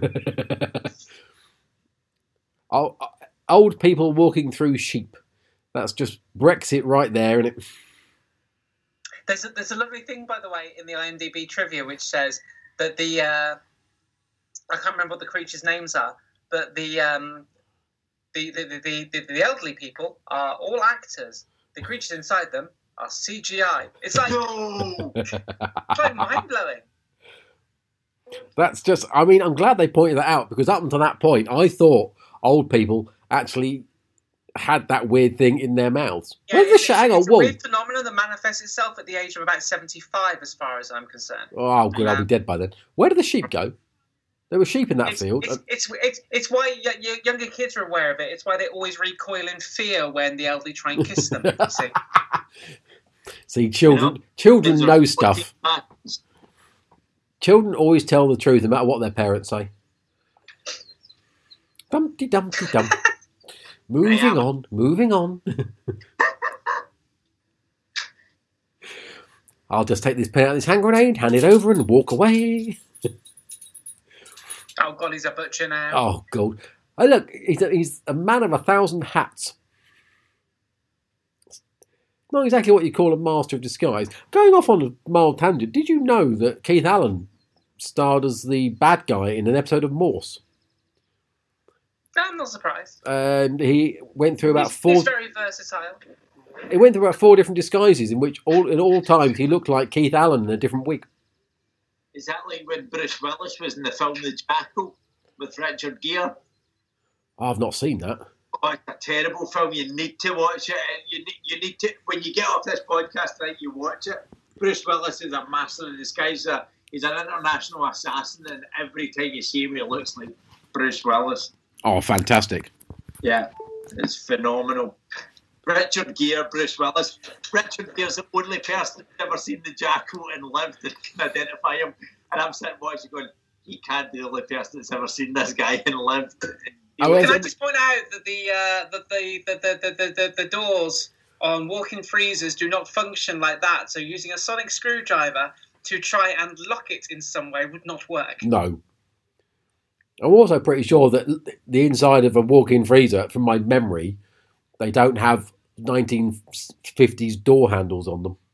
Speaker 2: oh, uh, old people walking through sheep. That's just Brexit right there, and it.
Speaker 3: There's a, there's a lovely thing, by the way, in the I M D B trivia which says that the uh, I can't remember what the creatures' names are, but the um, the, the, the, the, the, the elderly people are all actors. The creatures inside them are C G I. It's like
Speaker 1: No!
Speaker 3: it's like mind blowing.
Speaker 2: That's just. I mean, I'm glad they pointed that out because up until that point, I thought old people actually had that weird thing in their mouths.
Speaker 3: Yeah,
Speaker 2: Where's the
Speaker 3: it's,
Speaker 2: sh- hang on,
Speaker 3: it's a
Speaker 2: whoa.
Speaker 3: weird phenomenon that manifests itself at the age of about seventy-five, as far as I'm concerned.
Speaker 2: Oh, good, I'll be
Speaker 3: Um,
Speaker 2: dead by then. Where did the sheep go? There were sheep in that
Speaker 3: It's,
Speaker 2: field.
Speaker 3: it's, it's, it's, it's why y- y- younger kids are aware of it. It's why they always recoil in fear when the elderly try and kiss them. You see?
Speaker 2: See, children,
Speaker 1: You know,
Speaker 2: children
Speaker 1: Kids are
Speaker 2: know
Speaker 1: twenty
Speaker 2: stuff.
Speaker 1: pounds.
Speaker 2: Children always tell the truth, no matter what their parents say. Dumpty dumpty dum. Moving
Speaker 1: am.
Speaker 2: on, moving on. I'll just take this pen out of this hand grenade, hand it over, and walk away.
Speaker 3: Oh, God, he's a butcher now.
Speaker 2: Oh, God. Oh, look, he's a, he's a man of a thousand hats. Not exactly what you call a master of disguise. Going off on a mild tangent, did you know that Keith Allen starred as the bad guy in an episode of Morse?
Speaker 3: I'm not surprised.
Speaker 2: And he went through about
Speaker 3: he's,
Speaker 2: four...
Speaker 3: he's very versatile.
Speaker 2: He went through about four different disguises in which all in all times he looked like Keith Allen in a different wig.
Speaker 1: Is that like when Bruce Willis was in the film The Jackal with Richard Gere?
Speaker 2: I've not seen that.
Speaker 1: Oh, it's a terrible film. You need to watch it. You need, you need to, when you get off this podcast, right, you watch it. Bruce Willis is a master in disguise. Uh, he's an international assassin, and every time you see him, he looks like Bruce Willis.
Speaker 2: Oh, fantastic.
Speaker 1: Yeah, it's phenomenal. Richard Gere, Bruce Willis. Richard Gere's the only person who's ever seen The Jackal and lived and can identify him. And I'm sitting watching going, he can't be the only person that's ever seen this guy and lived.
Speaker 2: Oh,
Speaker 3: Can I just point out that the uh, that the, the, the, the, the, the doors on walk-in freezers do not function like that. So using a sonic screwdriver to try and lock it in some way would not work.
Speaker 2: No. I'm also pretty sure that the inside of a walk-in freezer, from my memory, they don't have nineteen fifties door handles on them.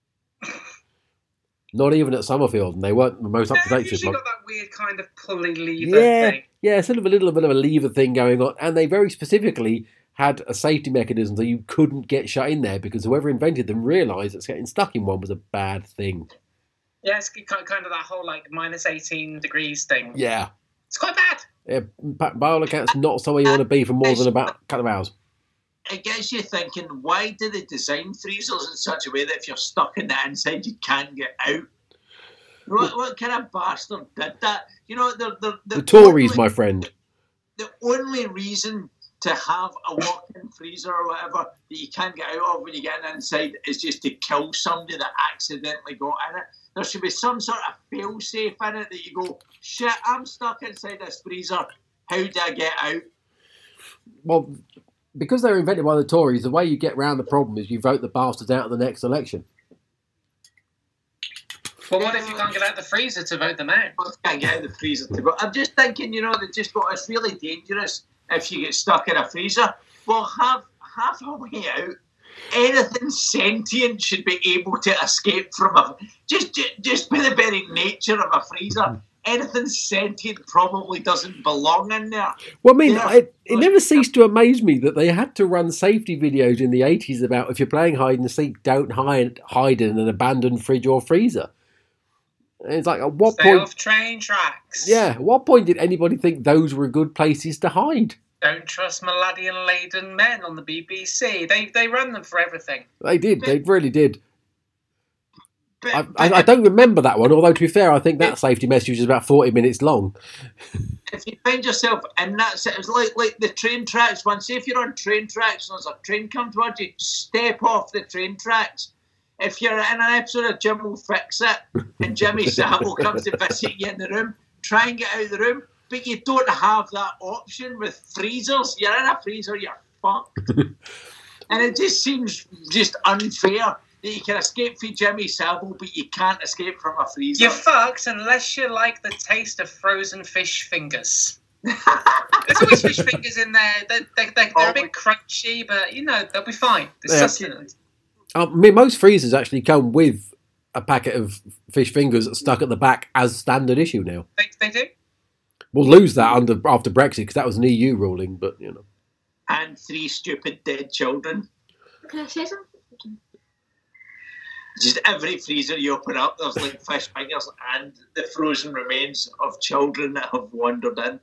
Speaker 2: Not even at Summerfield, and they weren't the most
Speaker 3: No,
Speaker 2: up-to-date
Speaker 3: usually
Speaker 2: system.
Speaker 3: got that weird kind of pulley lever
Speaker 2: Yeah,
Speaker 3: thing.
Speaker 2: yeah, sort of a little bit of a lever thing going on, and they very specifically had a safety mechanism that you couldn't get shut in there because whoever invented them realised that getting stuck in one was a bad thing.
Speaker 3: Yeah, it's kind of that whole like minus eighteen degrees thing.
Speaker 2: Yeah.
Speaker 3: It's quite bad.
Speaker 2: Yeah, by all accounts, not somewhere you want to be for more than about a couple of hours.
Speaker 1: It gets you thinking, why do they design freezers in such a way that if you're stuck in the inside, you can't get out? What, what kind of bastard did that? You know, they're, they're, they're
Speaker 2: The Tories,
Speaker 1: only,
Speaker 2: my friend.
Speaker 1: The only reason to have a walk-in freezer or whatever that you can't get out of when you get inside is just to kill somebody that accidentally got in it. There should be some sort of fail-safe in it that you go, shit, I'm stuck inside this freezer. How do I get out?
Speaker 2: Well, because they were invented by the Tories, the way you get round the problem is you vote the bastards out of the next election.
Speaker 3: But what if you can't get out the freezer to vote them out?
Speaker 1: I can't get out of the freezer to go. I'm just thinking, you know, they just got, it's really dangerous if you get stuck in a freezer. Well, have half a way out. Anything sentient should be able to escape from a just just, just by the very nature of a freezer. Anything sentient probably doesn't belong in there.
Speaker 2: Well, I mean,
Speaker 1: Yeah.
Speaker 2: it, it never ceased to amaze me that they had to run safety videos in the eighties about if you're playing hide and seek, don't hide, hide in an abandoned fridge or freezer. And it's like, at what
Speaker 3: Stay
Speaker 2: point?
Speaker 3: off train tracks.
Speaker 2: Yeah, at what point did anybody think those were good places to hide?
Speaker 3: Don't trust Maladian-laden men on the B B C. They they run them for everything.
Speaker 2: They did. They really did.
Speaker 1: But,
Speaker 2: I,
Speaker 1: but
Speaker 2: I, I don't remember that one, although to be fair, I think that safety message is about forty minutes long.
Speaker 1: if you find yourself in that, it's like like the train tracks. Once, say if you're on train tracks and there's a train come towards you, step off the train tracks. If you're in an episode of Jim Will Fix It and Jimmy Savile comes to visit you in the room, try and get out of the room. But you don't have that option with freezers. You're in a freezer, you're fucked. And it just seems just unfair that you can escape from Jimmy Savile, but you can't escape from a freezer.
Speaker 3: You're fucked unless you like the taste of frozen fish fingers. There's always fish fingers in there. They're, they're, they're, they're a bit crunchy, but, you know, they'll be fine. It's
Speaker 2: Yeah.
Speaker 3: sustenance.
Speaker 2: I mean, most freezers actually come with a packet of fish fingers stuck at the back as standard issue now.
Speaker 3: They, they do.
Speaker 2: We'll lose that under after Brexit because that was an E U ruling, but you know.
Speaker 1: And three stupid dead children.
Speaker 4: Can I say something?
Speaker 1: Just every freezer you open up, there's like fish fingers and the frozen remains of children that have wandered in.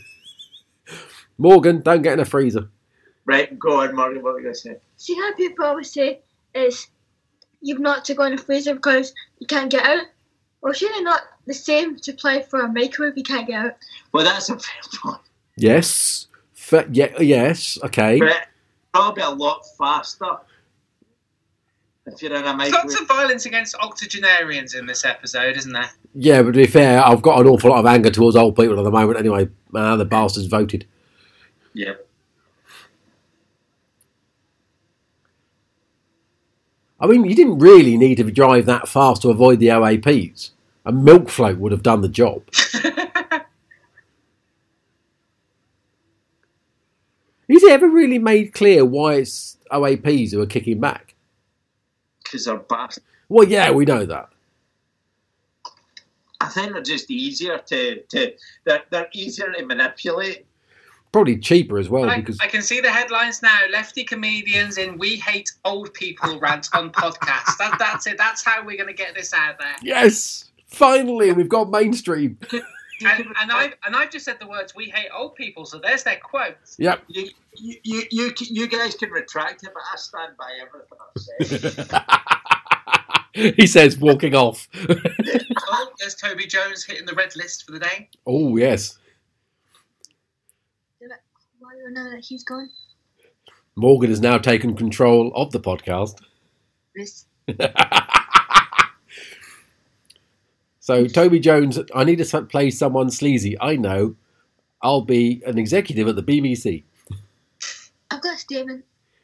Speaker 2: Morgan, don't get in a freezer.
Speaker 1: Right, go on, Morgan, what were you going to say?
Speaker 4: See how people always say is you've not to go in a freezer because you can't get out? Well, surely not the same to apply for a microwave you can't get out.
Speaker 1: Well, that's a fair point.
Speaker 2: Yes. F- yeah, yes, okay.
Speaker 1: But probably a lot faster if you're in a
Speaker 3: There's
Speaker 1: microwave.
Speaker 3: lots of violence against octogenarians in this episode, isn't there?
Speaker 2: Yeah, but to be fair, I've got an awful lot of anger towards old people at the moment anyway. Ah, the bastards voted.
Speaker 1: Yeah.
Speaker 2: I mean, you didn't really need to drive that fast to avoid the O A Ps. A milk float would have done the job. Is it ever really made clear why it's O A Ps who are kicking back?
Speaker 1: Because they're bastards.
Speaker 2: Well, yeah, we know that.
Speaker 1: I think they're just easier to, to they're, they're easier to manipulate.
Speaker 2: probably cheaper as well
Speaker 3: I,
Speaker 2: because
Speaker 3: I can see the headlines now. Lefty comedians in "We Hate Old People" rant on podcast. That, that's it. That's how we're going to get this out there.
Speaker 2: yes, finally we've got mainstream.
Speaker 3: And, and I and I've just said the words "We hate old people," so there's their quotes.
Speaker 2: Yep.
Speaker 1: You, you, you, you, you guys can retract it, but I stand by everything I've said.
Speaker 2: He says, walking off.
Speaker 3: Oh, there's Toby Jones hitting the red list for the day.
Speaker 2: Oh yes.
Speaker 4: Why do you know that he's gone?
Speaker 2: Morgan has now taken control of the podcast.
Speaker 4: This.
Speaker 2: So, Toby Jones, I need to play someone sleazy. I know. I'll be an executive at the B B C.
Speaker 4: I've got a statement.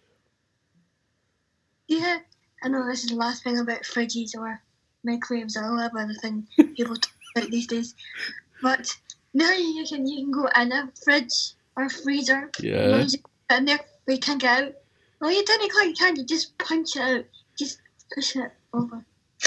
Speaker 4: Yeah, I know this is the last thing about fridges or microwaves or whatever other thing people talk about these days. But now you can you can go in a fridge or freezer.
Speaker 2: Yeah.
Speaker 4: You can in there, but you can't get out. No, you don't quite you can't. You just punch it out. Just push it over.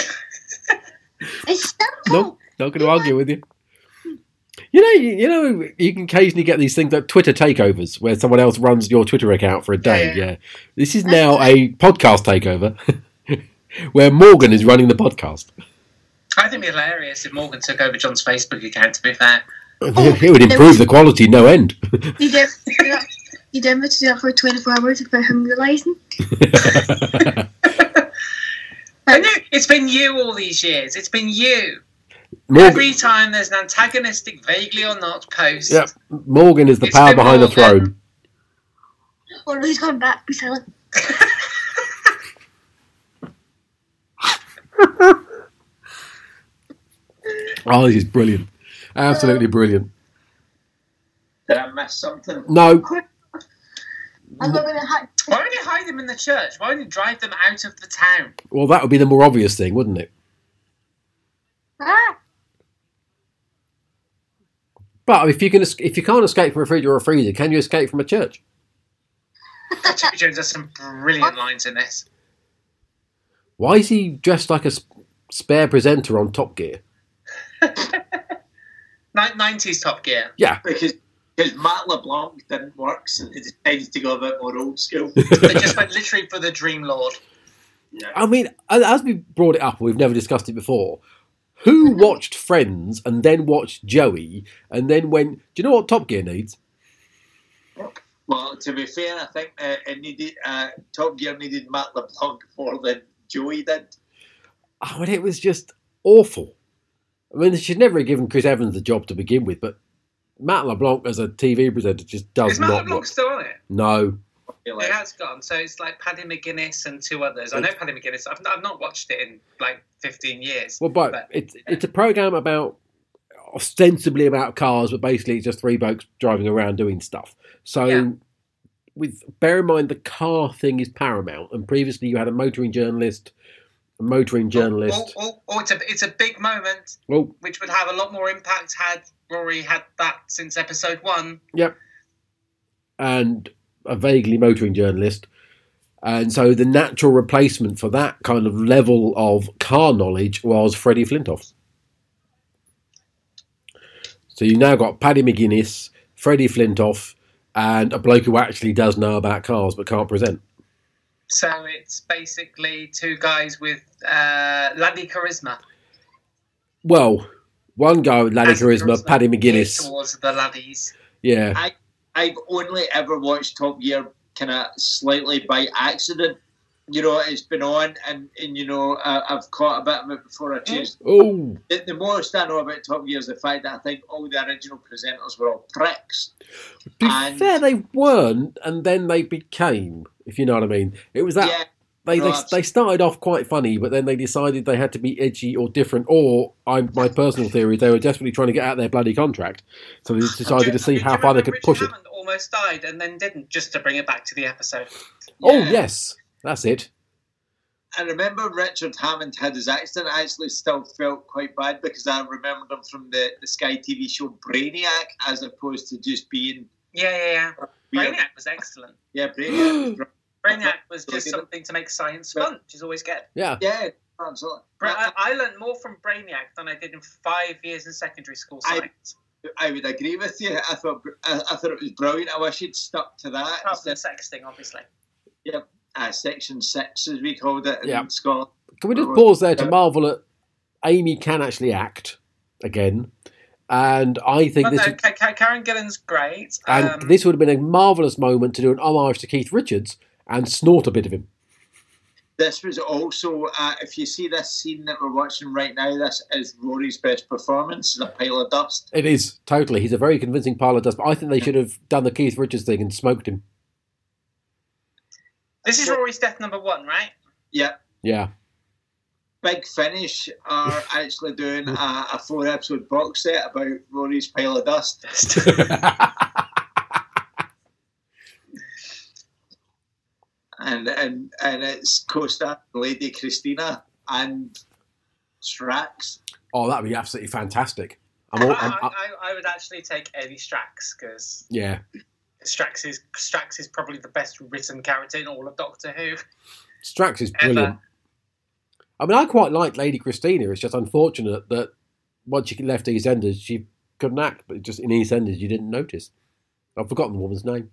Speaker 4: It's simple.
Speaker 2: No, not going to argue with you. You know, you, you know, you can occasionally get these things like Twitter takeovers, where someone else runs your Twitter account for a day.
Speaker 3: Yeah.
Speaker 2: Yeah, this is now a podcast takeover, where Morgan is running the podcast.
Speaker 3: I think it'd be hilarious if Morgan took over John's Facebook account. To be fair,
Speaker 2: It would improve the quality, no end.
Speaker 4: You did. You did to do that for twenty-four hours without him realising.
Speaker 3: I know it's been you all these years. It's been you.
Speaker 2: Morgan,
Speaker 3: Every time there's an antagonistic, vaguely or not post.
Speaker 2: yep, Morgan is the
Speaker 3: It's
Speaker 2: power
Speaker 3: been
Speaker 2: behind the
Speaker 3: Morgan.
Speaker 2: throne.
Speaker 4: Oh no, he's gone back. Be silent.
Speaker 2: Oh, this is brilliant. Absolutely brilliant.
Speaker 1: Did I miss something?
Speaker 2: No,
Speaker 4: I'm not gonna hide.
Speaker 3: Why don't you hide them in the church? Why don't you drive them out of the town?
Speaker 2: well, that would be the more obvious thing, wouldn't it?
Speaker 4: Ah!
Speaker 2: But if you can, es- if you can't escape from a fridge or a freezer, can you escape from a church?
Speaker 3: Toby Jones has some brilliant lines in this.
Speaker 2: Why is he dressed like a sp- spare presenter on Top Gear?
Speaker 3: Ni- nineties Top Gear.
Speaker 2: Yeah,
Speaker 1: Because because Matt LeBlanc didn't work, so they decided to go a bit more old school.
Speaker 3: They just went literally for the Dream Lord.
Speaker 1: Yeah.
Speaker 2: I mean, a- as we brought it up, we've never discussed it before. Who watched Friends and then watched Joey and then went, do you know what Top Gear needs?
Speaker 1: Well, to be fair, I think uh, it needed uh, Top Gear needed Matt LeBlanc more than Joey did.
Speaker 2: I mean, it was just awful. I mean, they should never have given Chris Evans the job to begin with, but Matt LeBlanc as a T V presenter just does
Speaker 3: Is Matt
Speaker 2: not
Speaker 3: LeBlanc
Speaker 2: work.
Speaker 3: still on it?
Speaker 2: No.
Speaker 3: It has gone. So it's like Paddy McGuinness and two others. I know Paddy McGuinness. I've not, I've not watched it in like fifteen years.
Speaker 2: Well, but,
Speaker 3: but
Speaker 2: it's it's a program about ostensibly about cars, but basically it's just three blokes driving around doing stuff. So,
Speaker 3: Yeah.
Speaker 2: with bear in mind the car thing is paramount, and previously you had a motoring journalist, a motoring journalist.
Speaker 3: Or, or, or it's a it's a big moment,
Speaker 2: Well,
Speaker 3: which would have a lot more impact had Rory had that since episode one.
Speaker 2: yep, and a vaguely motoring journalist. And so the natural replacement for that kind of level of car knowledge was Freddie Flintoff. So you now got Paddy McGuinness, Freddie Flintoff, and a bloke who actually does know about cars but can't present.
Speaker 3: So it's basically two guys with uh, laddie charisma.
Speaker 2: Well, one guy with laddie
Speaker 3: As
Speaker 2: charisma, Paddy
Speaker 3: geared
Speaker 2: McGuinness.
Speaker 3: towards the laddies.
Speaker 2: Yeah.
Speaker 1: I, I've only ever watched Top Gear kind of slightly by accident. You know, it's been on, and, and you know, uh, I've caught a bit of it before I changed.
Speaker 2: Oh,
Speaker 1: The, the most I know about Top Gear is the fact that I think all the original presenters were all pricks.
Speaker 2: to be
Speaker 1: And-
Speaker 2: fair, they weren't, and then they became, if you know what I mean. It was that
Speaker 1: Yeah,
Speaker 2: they,
Speaker 1: no,
Speaker 2: they
Speaker 1: absolutely.
Speaker 2: they started off quite funny, but then they decided they had to be edgy or different. Or I, my personal theory, they were desperately trying to get out their bloody contract, so they decided
Speaker 3: Do-
Speaker 2: to see
Speaker 3: do you
Speaker 2: how far they
Speaker 3: remember
Speaker 2: could
Speaker 3: Richard
Speaker 2: push it.
Speaker 3: Hammond almost died and then didn't, just to bring it back to the episode.
Speaker 2: Oh
Speaker 1: Yeah.
Speaker 2: yes, that's it.
Speaker 1: I remember Richard Hammond had his accident. I actually still felt quite bad because I remembered him from the, the Sky T V show Brainiac as opposed to just being
Speaker 3: Yeah, yeah, yeah.
Speaker 1: weird.
Speaker 3: Brainiac was excellent.
Speaker 1: Yeah, Brainiac. was brilliant.
Speaker 3: Brainiac was just
Speaker 1: Look at it.
Speaker 3: something to make science fun, which is always good.
Speaker 2: Yeah,
Speaker 1: Yeah, absolutely.
Speaker 3: Bra- I, I learned more from Brainiac than I did in five years in secondary school
Speaker 1: I-
Speaker 3: science.
Speaker 1: I would agree with you. I thought I, I thought it was brilliant. I wish he'd stuck to that.
Speaker 3: Apart from the sex thing, obviously.
Speaker 1: Yep, uh, Section Six, as we called it in
Speaker 2: Yep.
Speaker 1: Scotland.
Speaker 2: Can we just pause there to marvel at Amy can actually act again? And I think
Speaker 3: But,
Speaker 2: this
Speaker 3: uh, Ka- Ka- Karen Gillan's great.
Speaker 2: and
Speaker 3: Um,
Speaker 2: this would have been a marvellous moment to do an homage to Keith Richards and snort a bit of him.
Speaker 1: This was also, uh, if you see this scene that we're watching right now, this is Rory's best performance, as a pile of dust.
Speaker 2: It is, totally. He's a very convincing pile of dust, but I think they should have done the Keith Richards thing and smoked him.
Speaker 3: This is Rory's death number one, right?
Speaker 1: Yep.
Speaker 2: Yeah.
Speaker 1: Big Finish are actually doing a, a four-episode box set about Rory's pile of dust. and and and it's co-starring Lady Christina and Strax.
Speaker 2: Oh, that'd be absolutely fantastic. I'm
Speaker 3: I,
Speaker 2: all,
Speaker 3: I,
Speaker 2: I'm, I,
Speaker 3: I, I would actually take Eddie Strax because
Speaker 2: yeah.
Speaker 3: Strax is Strax is probably the best written character in all of Doctor Who.
Speaker 2: Strax is
Speaker 3: Ever.
Speaker 2: brilliant. I mean, I quite like Lady Christina. It's just unfortunate that once she left EastEnders, she couldn't act, but just in EastEnders, you didn't notice. I've forgotten the woman's name.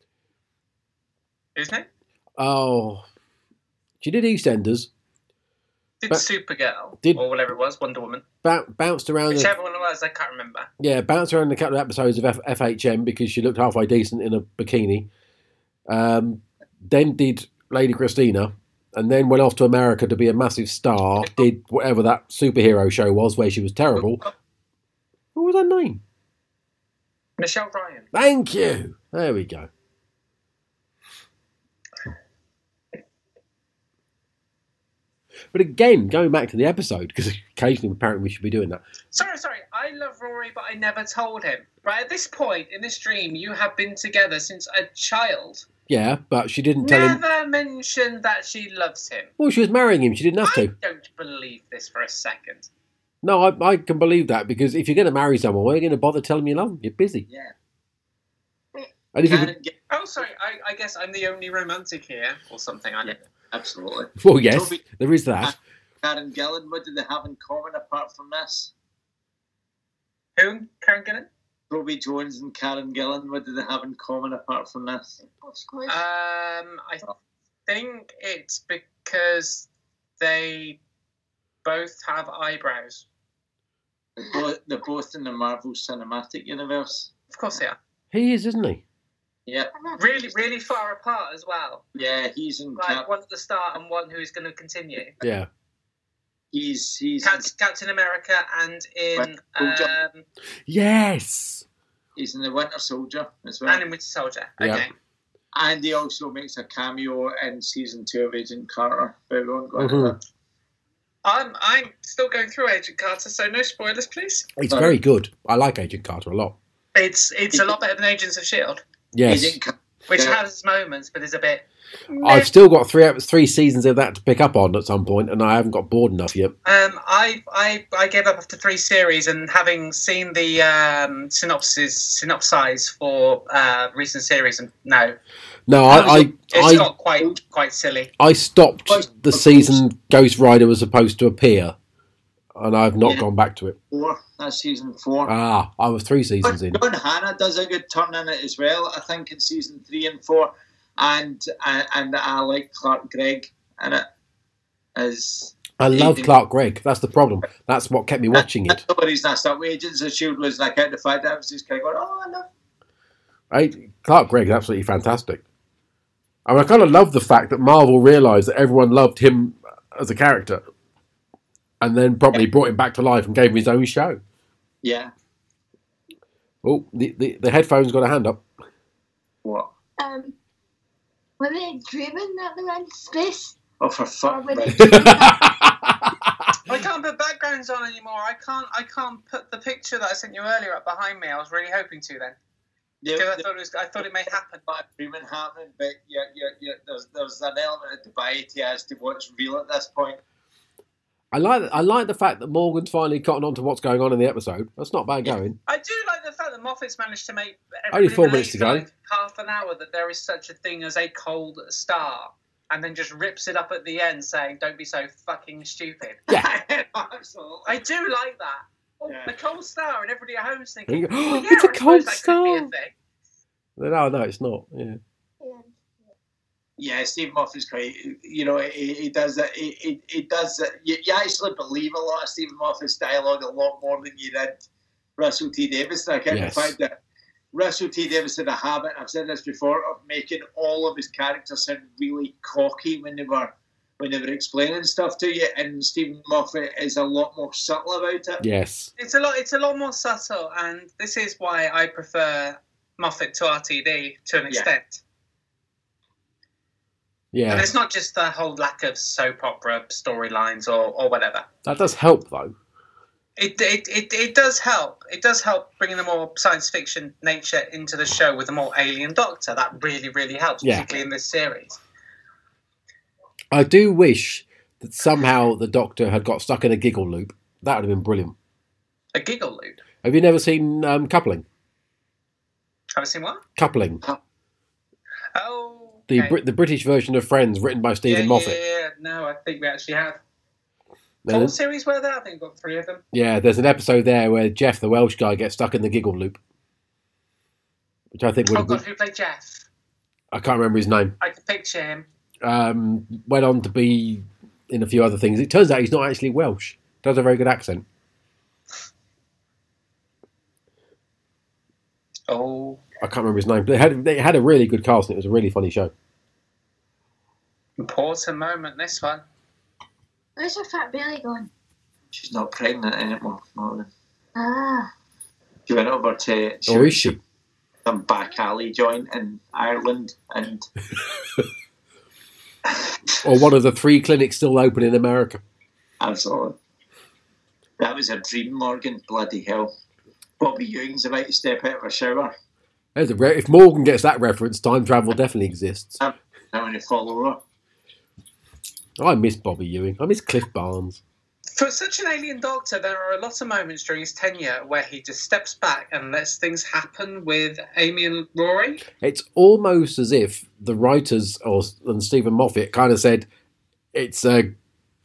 Speaker 3: Whose name?
Speaker 2: Oh, she did EastEnders,
Speaker 3: Did
Speaker 2: But-
Speaker 3: Supergirl
Speaker 2: did-
Speaker 3: or whatever it was, Wonder Woman,
Speaker 2: b- bounced around. The,
Speaker 3: whichever one it was, I can't remember.
Speaker 2: yeah, bounced around a couple of episodes of F- FHM because she looked halfway decent in a bikini. Um, then did Lady Christina, and then went off to America to be a massive star. Did whatever that superhero show was where she was terrible. What was her name?
Speaker 3: Michelle Ryan.
Speaker 2: Thank you. There we go. But again, going back to the episode, because occasionally apparently we should be doing that.
Speaker 3: Sorry, sorry. I love Rory, but I never told him. Right at this point in this dream, you have been together since a child.
Speaker 2: Yeah, but she didn't tell him.
Speaker 3: Never mentioned that she loves him.
Speaker 2: Well, she was marrying him. She didn't have
Speaker 3: I
Speaker 2: to.
Speaker 3: don't believe this for a second.
Speaker 2: No, I, I can believe that because if you're going to marry someone, why are you going to bother telling them you love them? You're busy.
Speaker 1: Yeah.
Speaker 2: And if you
Speaker 1: Karen
Speaker 2: could,
Speaker 1: Gi-
Speaker 3: Oh, sorry. I, I guess I'm the only romantic here, or something. I don't know.
Speaker 1: absolutely.
Speaker 2: well, yes,
Speaker 1: Toby-
Speaker 2: there is that.
Speaker 1: Karen Gillan, what do they have in common apart from this?
Speaker 3: Who? Karen Gillan?
Speaker 1: Toby Jones and Karen Gillan, what do they have in common apart from this?
Speaker 3: Um, I think it's because they both have eyebrows.
Speaker 1: Both, they're both in the Marvel Cinematic Universe.
Speaker 3: Of course they are.
Speaker 2: He is, isn't he?
Speaker 1: Yeah,
Speaker 3: Really, really far apart as well.
Speaker 1: yeah, he's in.
Speaker 3: Like
Speaker 1: Cap-
Speaker 3: one at the start and one who is going to continue.
Speaker 2: Yeah.
Speaker 1: he's he's
Speaker 3: Cap- Captain America and in um,
Speaker 2: Yes.
Speaker 1: he's in the Winter Soldier as well.
Speaker 3: and in Winter Soldier. Okay.
Speaker 2: Yeah.
Speaker 1: And he also makes a cameo in season two of Agent Carter. But we won't go into
Speaker 2: Mhm.
Speaker 1: that.
Speaker 3: I'm I'm still going through Agent Carter, so no spoilers, please.
Speaker 2: It's very good. I like Agent Carter a lot.
Speaker 3: It's it's a lot better than Agents of Shield,
Speaker 2: Yes.
Speaker 1: Agent Carter.
Speaker 3: which
Speaker 1: Yeah.
Speaker 3: has its moments, but is a bit.
Speaker 2: I've still got three three seasons of that to pick up on at some point, and I haven't got bored enough yet.
Speaker 3: Um, I, I I gave up after three series, and having seen the um, synopsis synopsize for uh, recent series, and no,
Speaker 2: No, I I,
Speaker 3: it's
Speaker 2: I,
Speaker 3: got quite quite silly.
Speaker 2: I stopped the season Ghost Rider was supposed to appear, and I've not
Speaker 1: Yeah.
Speaker 2: gone back to it.
Speaker 1: Four. That's season four.
Speaker 2: Ah, I was three seasons
Speaker 1: But
Speaker 2: in.
Speaker 1: John Hannah does a good turn in it as well. I think in season three and four, and and, and I like Clark Gregg in it as.
Speaker 2: I love
Speaker 1: Agent-
Speaker 2: Clark Gregg. That's the problem. That's what kept me watching it.
Speaker 1: That's the reason I stopped with Agents of Shield was like out the fact that I was just kind of going, oh, I love.
Speaker 2: I, Clark Gregg is absolutely fantastic. I mean, I kind of love the fact that Marvel realised that everyone loved him as a character, and then probably brought him back to life and gave him his own show.
Speaker 1: Yeah.
Speaker 2: Oh, the, the, the headphones got a hand up.
Speaker 1: What?
Speaker 4: Um, were they dreaming that they were in space?
Speaker 1: Oh, for
Speaker 4: Or
Speaker 1: fuck.
Speaker 4: were they
Speaker 1: me.
Speaker 4: dreaming that...
Speaker 3: I can't put backgrounds on anymore. I can't I can't put the picture that I sent you earlier up behind me. I was really hoping to then,
Speaker 1: Yeah,
Speaker 3: because I
Speaker 1: the-
Speaker 3: thought it was I thought it may happen.
Speaker 1: not agreement happening, but yeah, yeah, yeah. There's there's an element of debate as to what's real at this point.
Speaker 2: I like I like the fact that Morgan's finally gotten on to what's going on in the episode. That's not bad going.
Speaker 3: I do like the fact that Moffat's managed to make
Speaker 2: Only
Speaker 3: everybody
Speaker 2: four
Speaker 3: believe
Speaker 2: minutes to
Speaker 3: for,
Speaker 2: go.
Speaker 3: like, half an hour that there is such a thing as a cold star, and then just rips it up at the end saying, "Don't be so fucking stupid."
Speaker 2: Yeah.
Speaker 1: Absolutely.
Speaker 3: I do like that.
Speaker 1: Yeah.
Speaker 3: The cold star, and everybody at home's
Speaker 2: And
Speaker 3: thinking,
Speaker 2: you go,
Speaker 3: oh,
Speaker 2: "Oh,
Speaker 3: yeah,
Speaker 2: it's a
Speaker 3: I suppose
Speaker 2: cold
Speaker 3: that could be a
Speaker 2: star."
Speaker 3: thing.
Speaker 2: No, no, it's not. Yeah.
Speaker 1: Yeah, Stephen Moffat's quite. You know, he, he does that. He, he, he does that. You, you actually believe a lot of Stephen Moffat's dialogue a lot more than you did Russell T Davies. I kind
Speaker 2: Yes.
Speaker 1: of find that Russell T Davies had a habit. I've said this before of making all of his characters sound really cocky when they were when they were explaining stuff to you, and Stephen Moffat is a lot more subtle about it.
Speaker 2: Yes.
Speaker 3: It's a lot. It's a lot more subtle, and this is why I prefer Moffat to R T D to an
Speaker 1: Yeah.
Speaker 3: extent.
Speaker 2: Yeah.
Speaker 3: And it's not just the whole lack of soap opera storylines or, or whatever.
Speaker 2: That does help, though.
Speaker 3: It, it it it does help. It does help bringing the more science fiction nature into the show with a more alien Doctor. That really, really helps,
Speaker 2: Yeah.
Speaker 3: particularly in this series.
Speaker 2: I do wish that somehow the Doctor had got stuck in a giggle loop. That would have been brilliant.
Speaker 3: A giggle loop.
Speaker 2: Have you never seen um, Coupling?
Speaker 3: Have you seen what?
Speaker 2: Coupling.
Speaker 3: Oh,
Speaker 2: The
Speaker 3: okay.
Speaker 2: Brit the British version of Friends, written by Stephen
Speaker 3: yeah,
Speaker 2: Moffat.
Speaker 3: Yeah, yeah, no, I think we actually have.
Speaker 2: Now,
Speaker 3: Four
Speaker 2: there's-
Speaker 3: series were there? I think we've got three of them.
Speaker 2: yeah, there's an episode there where Jeff, the Welsh guy, gets stuck in the giggle loop, which I think would
Speaker 3: Oh
Speaker 2: have
Speaker 3: God,
Speaker 2: been.
Speaker 3: who played Jeff?
Speaker 2: I can't remember his name.
Speaker 3: I can picture him.
Speaker 2: Um, went on to be in a few other things. It turns out he's not actually Welsh. Does a very good accent.
Speaker 3: Oh,
Speaker 2: I can't remember his name. But they had they had a really good cast, and it was a really funny show.
Speaker 3: important moment, this one.
Speaker 4: Where's her fat belly gone?
Speaker 1: She's not pregnant anymore. No.
Speaker 4: Ah.
Speaker 1: She went over to
Speaker 2: Or is she?
Speaker 1: some back alley joint in Ireland, and
Speaker 2: Or one of the three clinics still open in America.
Speaker 1: absolutely, that was a dream, Morgan. Bloody hell! Bobby Ewing's about to step out of a shower.
Speaker 2: There's a re- if Morgan gets that reference, time travel definitely exists.
Speaker 1: I'm going to follow her.
Speaker 2: I miss Bobby Ewing. I miss Cliff Barnes.
Speaker 3: For such an alien Doctor, there are a lot of moments during his tenure where he just steps back and lets things happen with Amy and Rory.
Speaker 2: It's almost as if the writers or and Stephen Moffat kind of said it's a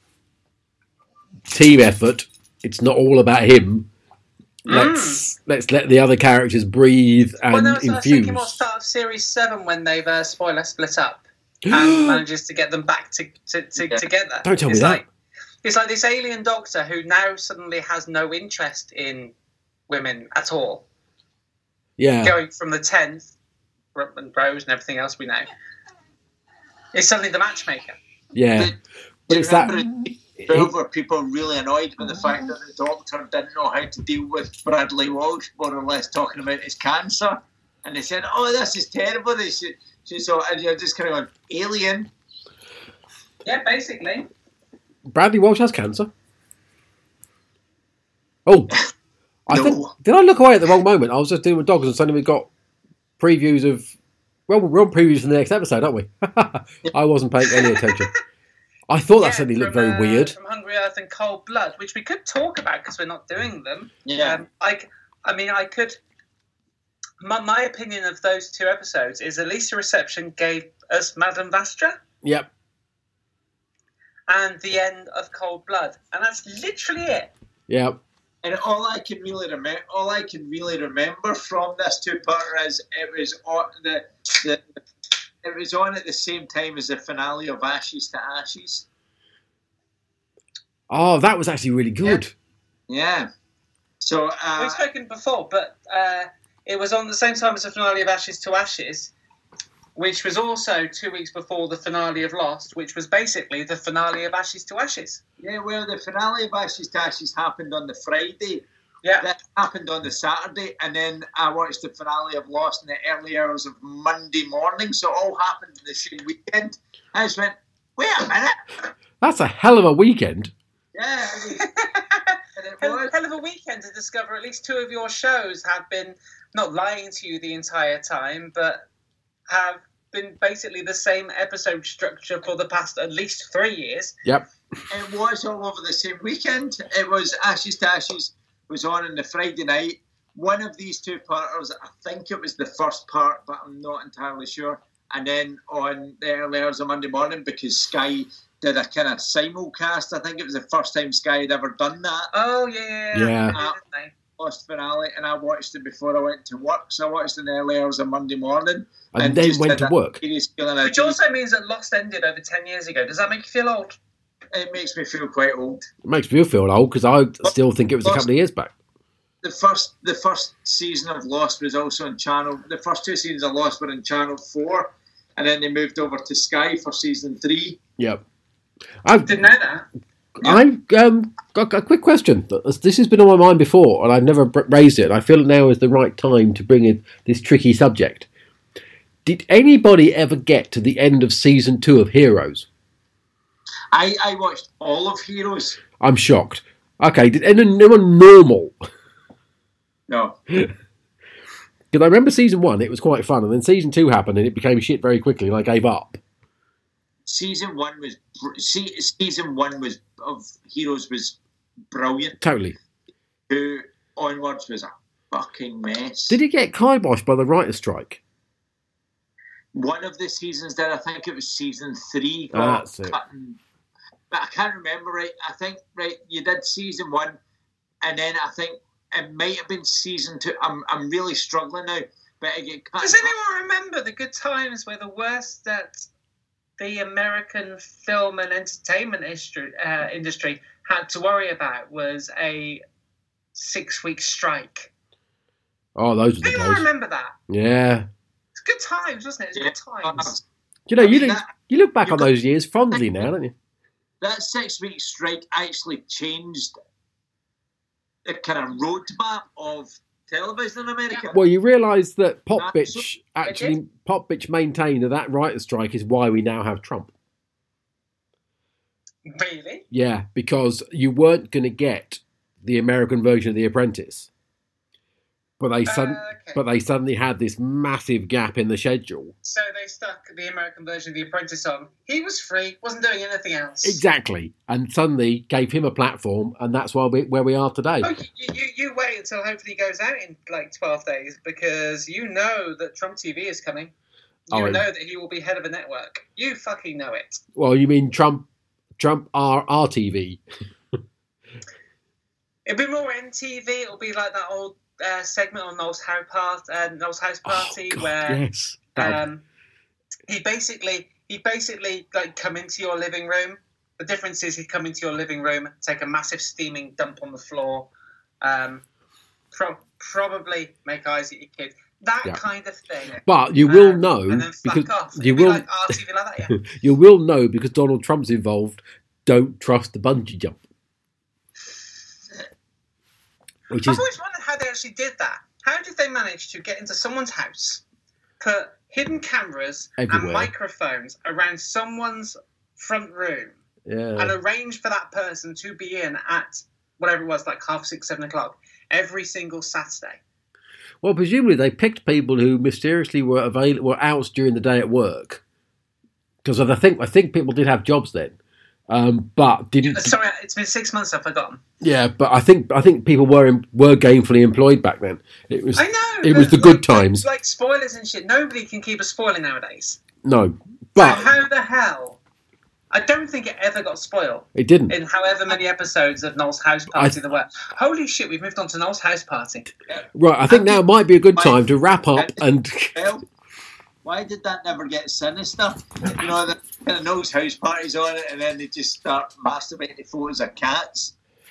Speaker 2: team effort. It's not all about him. Let's let's let the other characters breathe and
Speaker 3: well, no, so I was thinking more
Speaker 2: infuse.
Speaker 3: start of series seven when they've uh, spoiler split up and manages to get them back to, to, to,
Speaker 1: Yeah.
Speaker 3: together.
Speaker 2: Don't tell me
Speaker 3: it's
Speaker 2: that.
Speaker 3: Like, it's like this alien Doctor who now suddenly has no interest in women at all.
Speaker 2: Yeah,
Speaker 3: Going from the tenth, and Rose and everything else we know, is suddenly the matchmaker.
Speaker 2: yeah.
Speaker 1: Did-
Speaker 2: But
Speaker 1: do
Speaker 2: it's
Speaker 1: you
Speaker 2: that.
Speaker 1: remember
Speaker 2: it-
Speaker 1: Twelve were people really annoyed with the fact that the Doctor didn't know how to deal with Bradley Walsh, more or less talking about his cancer, and they said, "Oh, this is terrible." They should, she so, and you're just kind of going, "Alien."
Speaker 3: Yeah, basically.
Speaker 2: Bradley Walsh has cancer. Oh, I
Speaker 1: No.
Speaker 2: think did I look away at the wrong moment? I was just doing with dogs, and suddenly we got previews of. Well, we're on previews for the next episode, aren't we? I wasn't paying any attention. I thought that
Speaker 3: Yeah,
Speaker 2: suddenly looked
Speaker 3: from,
Speaker 2: very
Speaker 3: uh,
Speaker 2: weird.
Speaker 3: From Hungry Earth and Cold Blood, which we could talk about because we're not doing them.
Speaker 1: Yeah.
Speaker 3: Um, I, c- I mean, I could. My, my opinion of those two episodes is Elisa Reception gave us Madame Vastra
Speaker 2: Yep.
Speaker 3: and the end of Cold Blood, and that's literally it.
Speaker 2: Yep.
Speaker 1: And all I can really remember, all I can really remember from this two-parter is it was on the, the it was on at the same time as the finale of Ashes to Ashes.
Speaker 2: Oh, that was actually really good.
Speaker 1: Yeah. So uh,
Speaker 3: We've spoken before, but uh, it was on the same time as the finale of Ashes to Ashes, which was also two weeks before the finale of Lost, which was basically the finale of Ashes to Ashes.
Speaker 1: yeah, well, the finale of Ashes to Ashes happened on the Friday.
Speaker 3: Yeah.
Speaker 1: That happened on the Saturday, and then I watched the finale of Lost in the early hours of Monday morning. So it all happened in the same weekend. I just went, wait a minute.
Speaker 2: That's a hell of a weekend.
Speaker 1: Yeah, it was, and it
Speaker 3: Hell,
Speaker 1: was.
Speaker 3: hell of a weekend to discover at least two of your shows have been not lying to you the entire time, but have been basically the same episode structure for the past at least three years.
Speaker 2: Yep.
Speaker 1: It was all over the same weekend. It was Ashes to Ashes was on on the Friday night. One of these two parters, I think it was the first part, but I'm not entirely sure. And then on the early hours of Monday morning, because Sky did a kind of simulcast. I think it was the first time Sky had ever done that.
Speaker 3: Oh yeah,
Speaker 2: yeah.
Speaker 1: Uh, Lost finale, and I watched it before I went to work. So I watched it in the early hours of Monday morning,
Speaker 2: and, and
Speaker 1: then
Speaker 2: went to work.
Speaker 3: Which also means that Lost ended over ten years ago. Does that make you feel old?
Speaker 1: It makes me feel quite old.
Speaker 2: It makes me feel old because I still think it was a couple of years back.
Speaker 1: The first, the first season of Lost was also on Channel. The first two seasons of Lost were on Channel Four, and then they moved over to Sky for season three.
Speaker 2: Yep. I
Speaker 3: didn't know that.
Speaker 2: I um, got a quick question. This has been on my mind before, and I've never raised it. I feel now is the right time to bring in this tricky subject. Did anybody ever get to the end of season two of Heroes?
Speaker 1: I, I watched all of Heroes.
Speaker 2: I'm shocked. Okay, did anyone normal?
Speaker 1: No.
Speaker 2: Because I remember season one, it was quite fun, and then season two happened, and it became shit very quickly, and I gave up.
Speaker 1: Season one was season one was of Heroes was brilliant.
Speaker 2: Totally.
Speaker 1: Who onwards was a fucking mess.
Speaker 2: Did it get kiboshed by the writer's strike?
Speaker 1: One of the seasons did. I think it was season three.
Speaker 2: Ah, that's it.
Speaker 1: Cutting, but I can't remember right. I think right. You did season one, and then I think it might have been season two. I'm I'm really struggling now. But it get cut.
Speaker 3: Does anyone remember the good times where the worst that the American film and entertainment industry, uh, industry had to worry about was a six-week strike?
Speaker 2: Oh, those were the
Speaker 3: Anyone
Speaker 2: days.
Speaker 3: remember that?
Speaker 2: Yeah.
Speaker 3: It's good times, wasn't it? It's good times.
Speaker 2: You know,
Speaker 1: I
Speaker 2: you
Speaker 1: mean,
Speaker 2: look,
Speaker 1: that-
Speaker 2: you look back
Speaker 1: you
Speaker 2: on
Speaker 1: got-
Speaker 2: those years fondly now, don't you?
Speaker 1: That six-week strike actually changed the kind of roadmap of television in America.
Speaker 2: Well, you realise that Pop
Speaker 1: That's-
Speaker 2: Bitch actually, Pop Bitch maintained that that writer's strike is why we now have Trump.
Speaker 3: Really?
Speaker 2: Yeah, because you weren't going to get the American version of The Apprentice, but they sudden,
Speaker 3: Uh, okay.
Speaker 2: but they suddenly had this massive gap in the schedule.
Speaker 3: So they stuck the American version of The Apprentice on. He was free, wasn't doing anything else.
Speaker 2: Exactly, and suddenly gave him a platform, and that's why we, where we are today.
Speaker 3: Oh, you, you, you wait until hopefully he goes out in like twelve days, because you know that Trump T V is coming. You
Speaker 2: Oh, yeah.
Speaker 3: know that he will be head of a network. You fucking know it.
Speaker 2: Well, you mean Trump, Trump R R T V?
Speaker 3: It'll be more N T V. It'll be like that old uh, segment on Noel's House Party, uh, Noel's House Party,
Speaker 2: Oh, God,
Speaker 3: where
Speaker 2: yes, that-
Speaker 3: um, he basically he basically like come into your living room. The difference is he'd come into your living room, take a massive steaming dump on the floor, um, pro- probably make eyes at your kid. That
Speaker 2: Yeah.
Speaker 3: kind of thing.
Speaker 2: but you will
Speaker 3: Um,
Speaker 2: know
Speaker 3: and then fuck
Speaker 2: because
Speaker 3: off.
Speaker 2: you
Speaker 3: It'd be
Speaker 2: will
Speaker 3: like R T V like that, yeah.
Speaker 2: you will know because Donald Trump's involved. Don't trust the bungee jump, which
Speaker 3: I've
Speaker 2: is
Speaker 3: always wondered how they actually did that. How did they manage to get into someone's house, put hidden cameras
Speaker 2: Everywhere.
Speaker 3: and microphones around someone's front room, and
Speaker 2: yeah.
Speaker 3: arrange for that person to be in at whatever it was, like half six, seven o'clock, every single Saturday?
Speaker 2: Well, presumably they picked people who mysteriously were avail- were out during the day at work, because I think I think people did have jobs then, um, but didn't.
Speaker 3: Sorry, it's been six months. I've forgotten.
Speaker 2: Yeah, but I think I think people were em- were gainfully employed back then. It was
Speaker 3: I know.
Speaker 2: it was
Speaker 3: but
Speaker 2: the good
Speaker 3: like-
Speaker 2: times.
Speaker 3: Like spoilers and shit. Nobody can keep a spoiler nowadays.
Speaker 2: No,
Speaker 3: So
Speaker 2: but
Speaker 3: how the hell? I don't think it ever got spoiled.
Speaker 2: it didn't.
Speaker 3: In however many episodes of Noel's House Party there were. Holy shit, we've moved on to Noel's House Party.
Speaker 2: Right, I think now might be a good time to wrap up and.
Speaker 1: Well, why did that never get sinister? You know, the kind of Noel's House Party's on it, and then they just start masturbating photos of cats.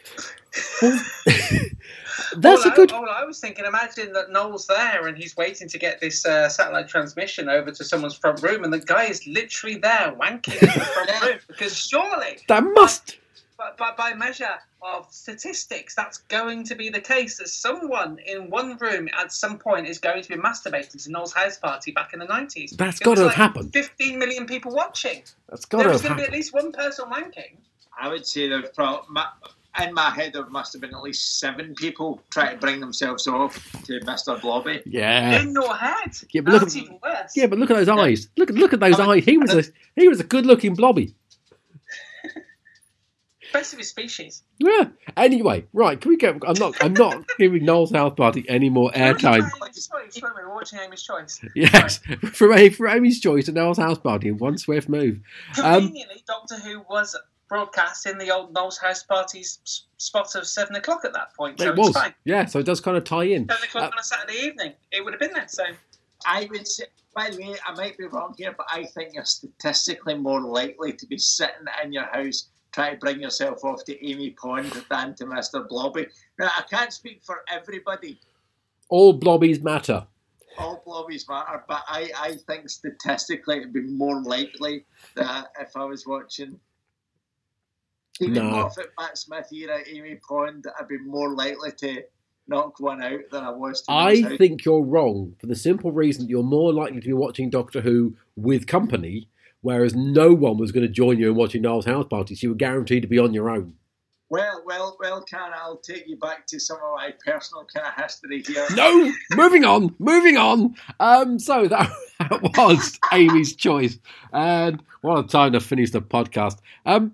Speaker 2: That's
Speaker 3: all
Speaker 2: a good.
Speaker 3: I, all I was thinking, imagine that Noel's there and he's waiting to get this uh, satellite transmission over to someone's front room, and the guy is literally there wanking in the front room. Because surely,
Speaker 2: That must.
Speaker 3: but, but by measure of statistics, that's going to be the case, that someone in one room at some point is going to be masturbating to Noel's House Party back in the nineties.
Speaker 2: That's
Speaker 3: It
Speaker 2: got
Speaker 3: was
Speaker 2: to have
Speaker 3: like
Speaker 2: happened.
Speaker 3: fifteen million people watching.
Speaker 2: That's got
Speaker 3: There
Speaker 2: to
Speaker 3: was
Speaker 2: have
Speaker 3: going to be at
Speaker 2: happened.
Speaker 3: least one person wanking.
Speaker 1: I would say there's probably, in my head, there must have been at least seven people trying to bring themselves off to Mister Blobby.
Speaker 2: Yeah.
Speaker 3: In your head.
Speaker 2: Yeah, but look
Speaker 3: That's
Speaker 2: at-
Speaker 3: even worse.
Speaker 2: Yeah, but look at those eyes. Look at look at those
Speaker 1: I mean-
Speaker 2: eyes. He was a he was a good looking blobby.
Speaker 3: best of his species.
Speaker 2: Yeah. Anyway, right, can we go? I'm not I'm not giving Noel's House Party any more airtime.
Speaker 3: Sorry, sorry, we're watching Amy's Choice.
Speaker 2: Yes, for, A, for Amy's Choice and Noel's House Party in one swift move. Um,
Speaker 3: Conveniently, Doctor Who was broadcast in the old Noel's House Party's s- spot of seven o'clock at that point. So
Speaker 2: it was.
Speaker 3: It's fine.
Speaker 2: Yeah, so it does kind of tie in.
Speaker 3: Seven o'clock
Speaker 2: Uh,
Speaker 3: on a Saturday evening. It would have been there. So
Speaker 1: I would say, by the way, I might be wrong here, but I think you're statistically more likely to be sitting in your house trying to bring yourself off to Amy Pond than to Mister Blobby. Now, I can't speak for everybody.
Speaker 2: All blobbies matter.
Speaker 1: All blobbies matter, but I, I think statistically it'd be more likely that if I was watching Stephen
Speaker 2: No.
Speaker 1: Moffat, Matt Smith era, Amy Pond, I'd be more likely to knock one out than I was to
Speaker 2: I
Speaker 1: lose out.
Speaker 2: think you're wrong for the simple reason that you're more likely to be watching Doctor Who with company, whereas no one was going to join you in watching Noel's House Party, so you were guaranteed to be on your own.
Speaker 1: Well, well, well, Karen, I'll take you back to some of my personal kind of history here.
Speaker 2: No, moving on, moving on. Um, so that, that was Amy's Choice, and what a time to finish the podcast. Um,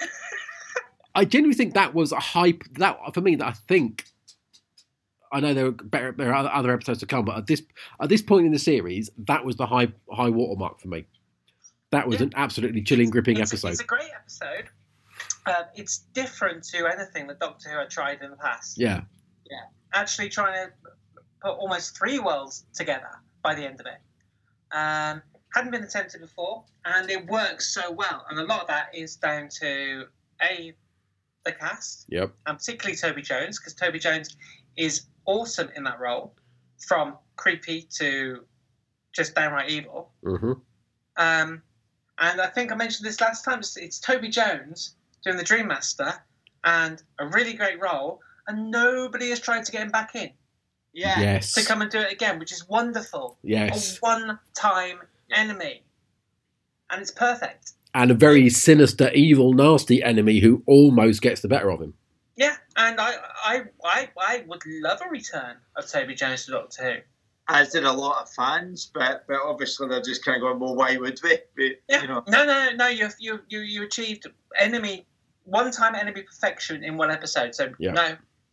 Speaker 2: I genuinely think that was a hype. That for me, that I think. I know there are better, there are other episodes to come, but at this at this point in the series, that was the high high watermark for me. That was
Speaker 3: Yeah.
Speaker 2: an absolutely chilling, gripping
Speaker 3: it's,
Speaker 2: episode.
Speaker 3: it's a great episode. Um, it's different to anything that Doctor Who had tried in the past.
Speaker 2: Yeah,
Speaker 3: Actually trying to put almost three worlds together by the end of it. Um, hadn't been attempted before, and it works so well. And a lot of that is down to, A, the cast,
Speaker 2: yep,
Speaker 3: and particularly Toby Jones, because Toby Jones is awesome in that role, from creepy to just downright evil.
Speaker 2: mm-hmm.
Speaker 3: Um, and I think I mentioned this last time. It's, it's Toby Jones doing the Dream Master, and a really great role, and nobody has tried to get him back in
Speaker 1: Yeah.
Speaker 2: Yes,
Speaker 3: to come and do it again, which is wonderful.
Speaker 2: yes,
Speaker 3: A one-time enemy, and it's perfect.
Speaker 2: and a very sinister, evil, nasty enemy who almost gets the better of him.
Speaker 3: Yeah, and I, I, I, I would love a return of Toby Jones to Doctor Who.
Speaker 1: As did a lot of fans, but but obviously they're just kind of going, well, why would we? But,
Speaker 3: Yeah,
Speaker 1: you know,
Speaker 3: no, no, no. You, you, you, you achieved enemy, one-time enemy perfection in one episode. So
Speaker 2: Yeah.
Speaker 3: no,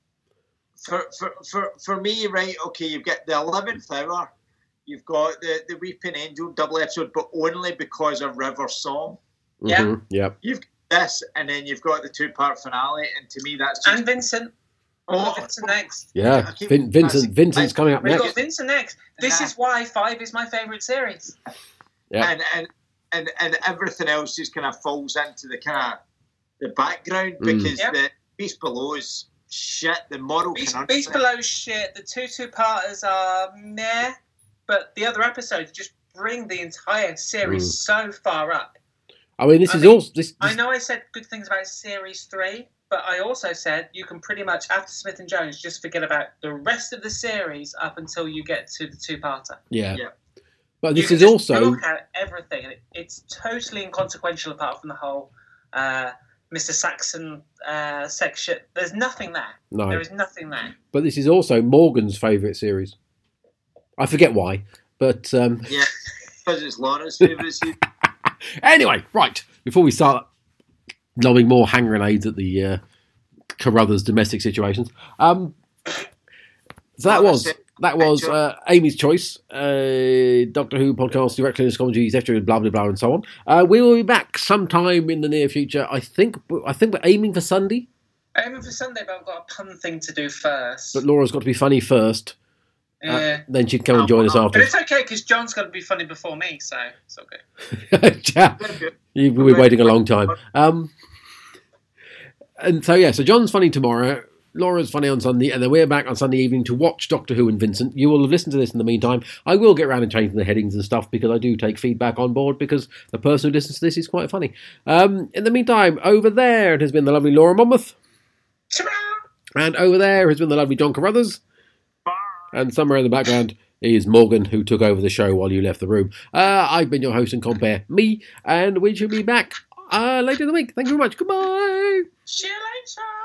Speaker 1: for, for for for me, right? Okay, you've got the eleventh hour, you've got the the Weeping Angel double episode, but only because of River Song.
Speaker 3: Yeah.
Speaker 2: Mhm, yep.
Speaker 1: You've got this, and then you've got the two part finale, and to me, that's just
Speaker 3: and Vincent.
Speaker 1: oh,
Speaker 3: Vincent next.
Speaker 2: Yeah,
Speaker 1: I keep-
Speaker 2: Vin- Vincent. Vincent's coming up
Speaker 3: We've got
Speaker 2: next.
Speaker 3: Vincent next. This
Speaker 1: Yeah.
Speaker 3: is why Five is my favourite series.
Speaker 2: Yeah.
Speaker 1: and and and and everything else just kind of falls into the kind of the background
Speaker 2: Mm.
Speaker 1: because
Speaker 3: Yep.
Speaker 1: the Beast Below is shit. The moral
Speaker 3: Beast,
Speaker 1: conundrum-
Speaker 3: Beast Below shit. The two two-parters are meh, but the other episodes just bring the entire series
Speaker 2: Mm.
Speaker 3: so far up.
Speaker 2: I mean, this
Speaker 3: I
Speaker 2: is
Speaker 3: mean,
Speaker 2: also this. this
Speaker 3: I know I said good things about Series three, but I also said you can pretty much, after Smith and Jones, just forget about the rest of the series up until you get to the two-parter.
Speaker 2: yeah.
Speaker 1: Yeah.
Speaker 2: But
Speaker 3: You
Speaker 2: this
Speaker 3: can
Speaker 2: is
Speaker 3: just
Speaker 2: also
Speaker 3: look at everything, and it, it's totally inconsequential apart from the whole uh, Mister Saxon uh, section. There's nothing there.
Speaker 2: no.
Speaker 3: There is nothing there.
Speaker 2: But this is also Morgan's favourite series. I forget why, but um,
Speaker 1: Yeah, because it's Laura's favourite series.
Speaker 2: anyway, right. Before we start lobbing more hand grenades at the uh, Carruthers domestic situations, um, so that was that was uh, Amy's Choice, uh, Doctor Who podcast, director and commentary, et cetera, blah blah blah, and so on. Uh, we will be back sometime in the near future. I think. I think we're aiming for Sunday,
Speaker 3: I'm aiming for Sunday, but I've got a pun thing to do first.
Speaker 2: but Laura's got to be funny first.
Speaker 3: yeah.
Speaker 2: Uh, then she can come and join us
Speaker 3: But
Speaker 2: after.
Speaker 3: it's okay because John's got to be funny before me, so it's okay.
Speaker 2: Yeah. You've been waiting a long time. Um, and so, yeah, so John's funny tomorrow. Laura's funny on Sunday. And then we're back on Sunday evening to watch Doctor Who and Vincent. You will have listened to this in the meantime. I will get around and changing the headings and stuff because I do take feedback on board because the person who listens to this is quite funny. Um, in the meantime, over there it has been the lovely Laura Monmouth.
Speaker 3: Ta-ra!
Speaker 2: And over there has been the lovely John Carruthers. And somewhere in the background is Morgan, who took over the show while you left the room. Uh, I've been your host and compare, me, and we shall be back uh, later in the week. Thank you very much. Goodbye.
Speaker 3: See you later.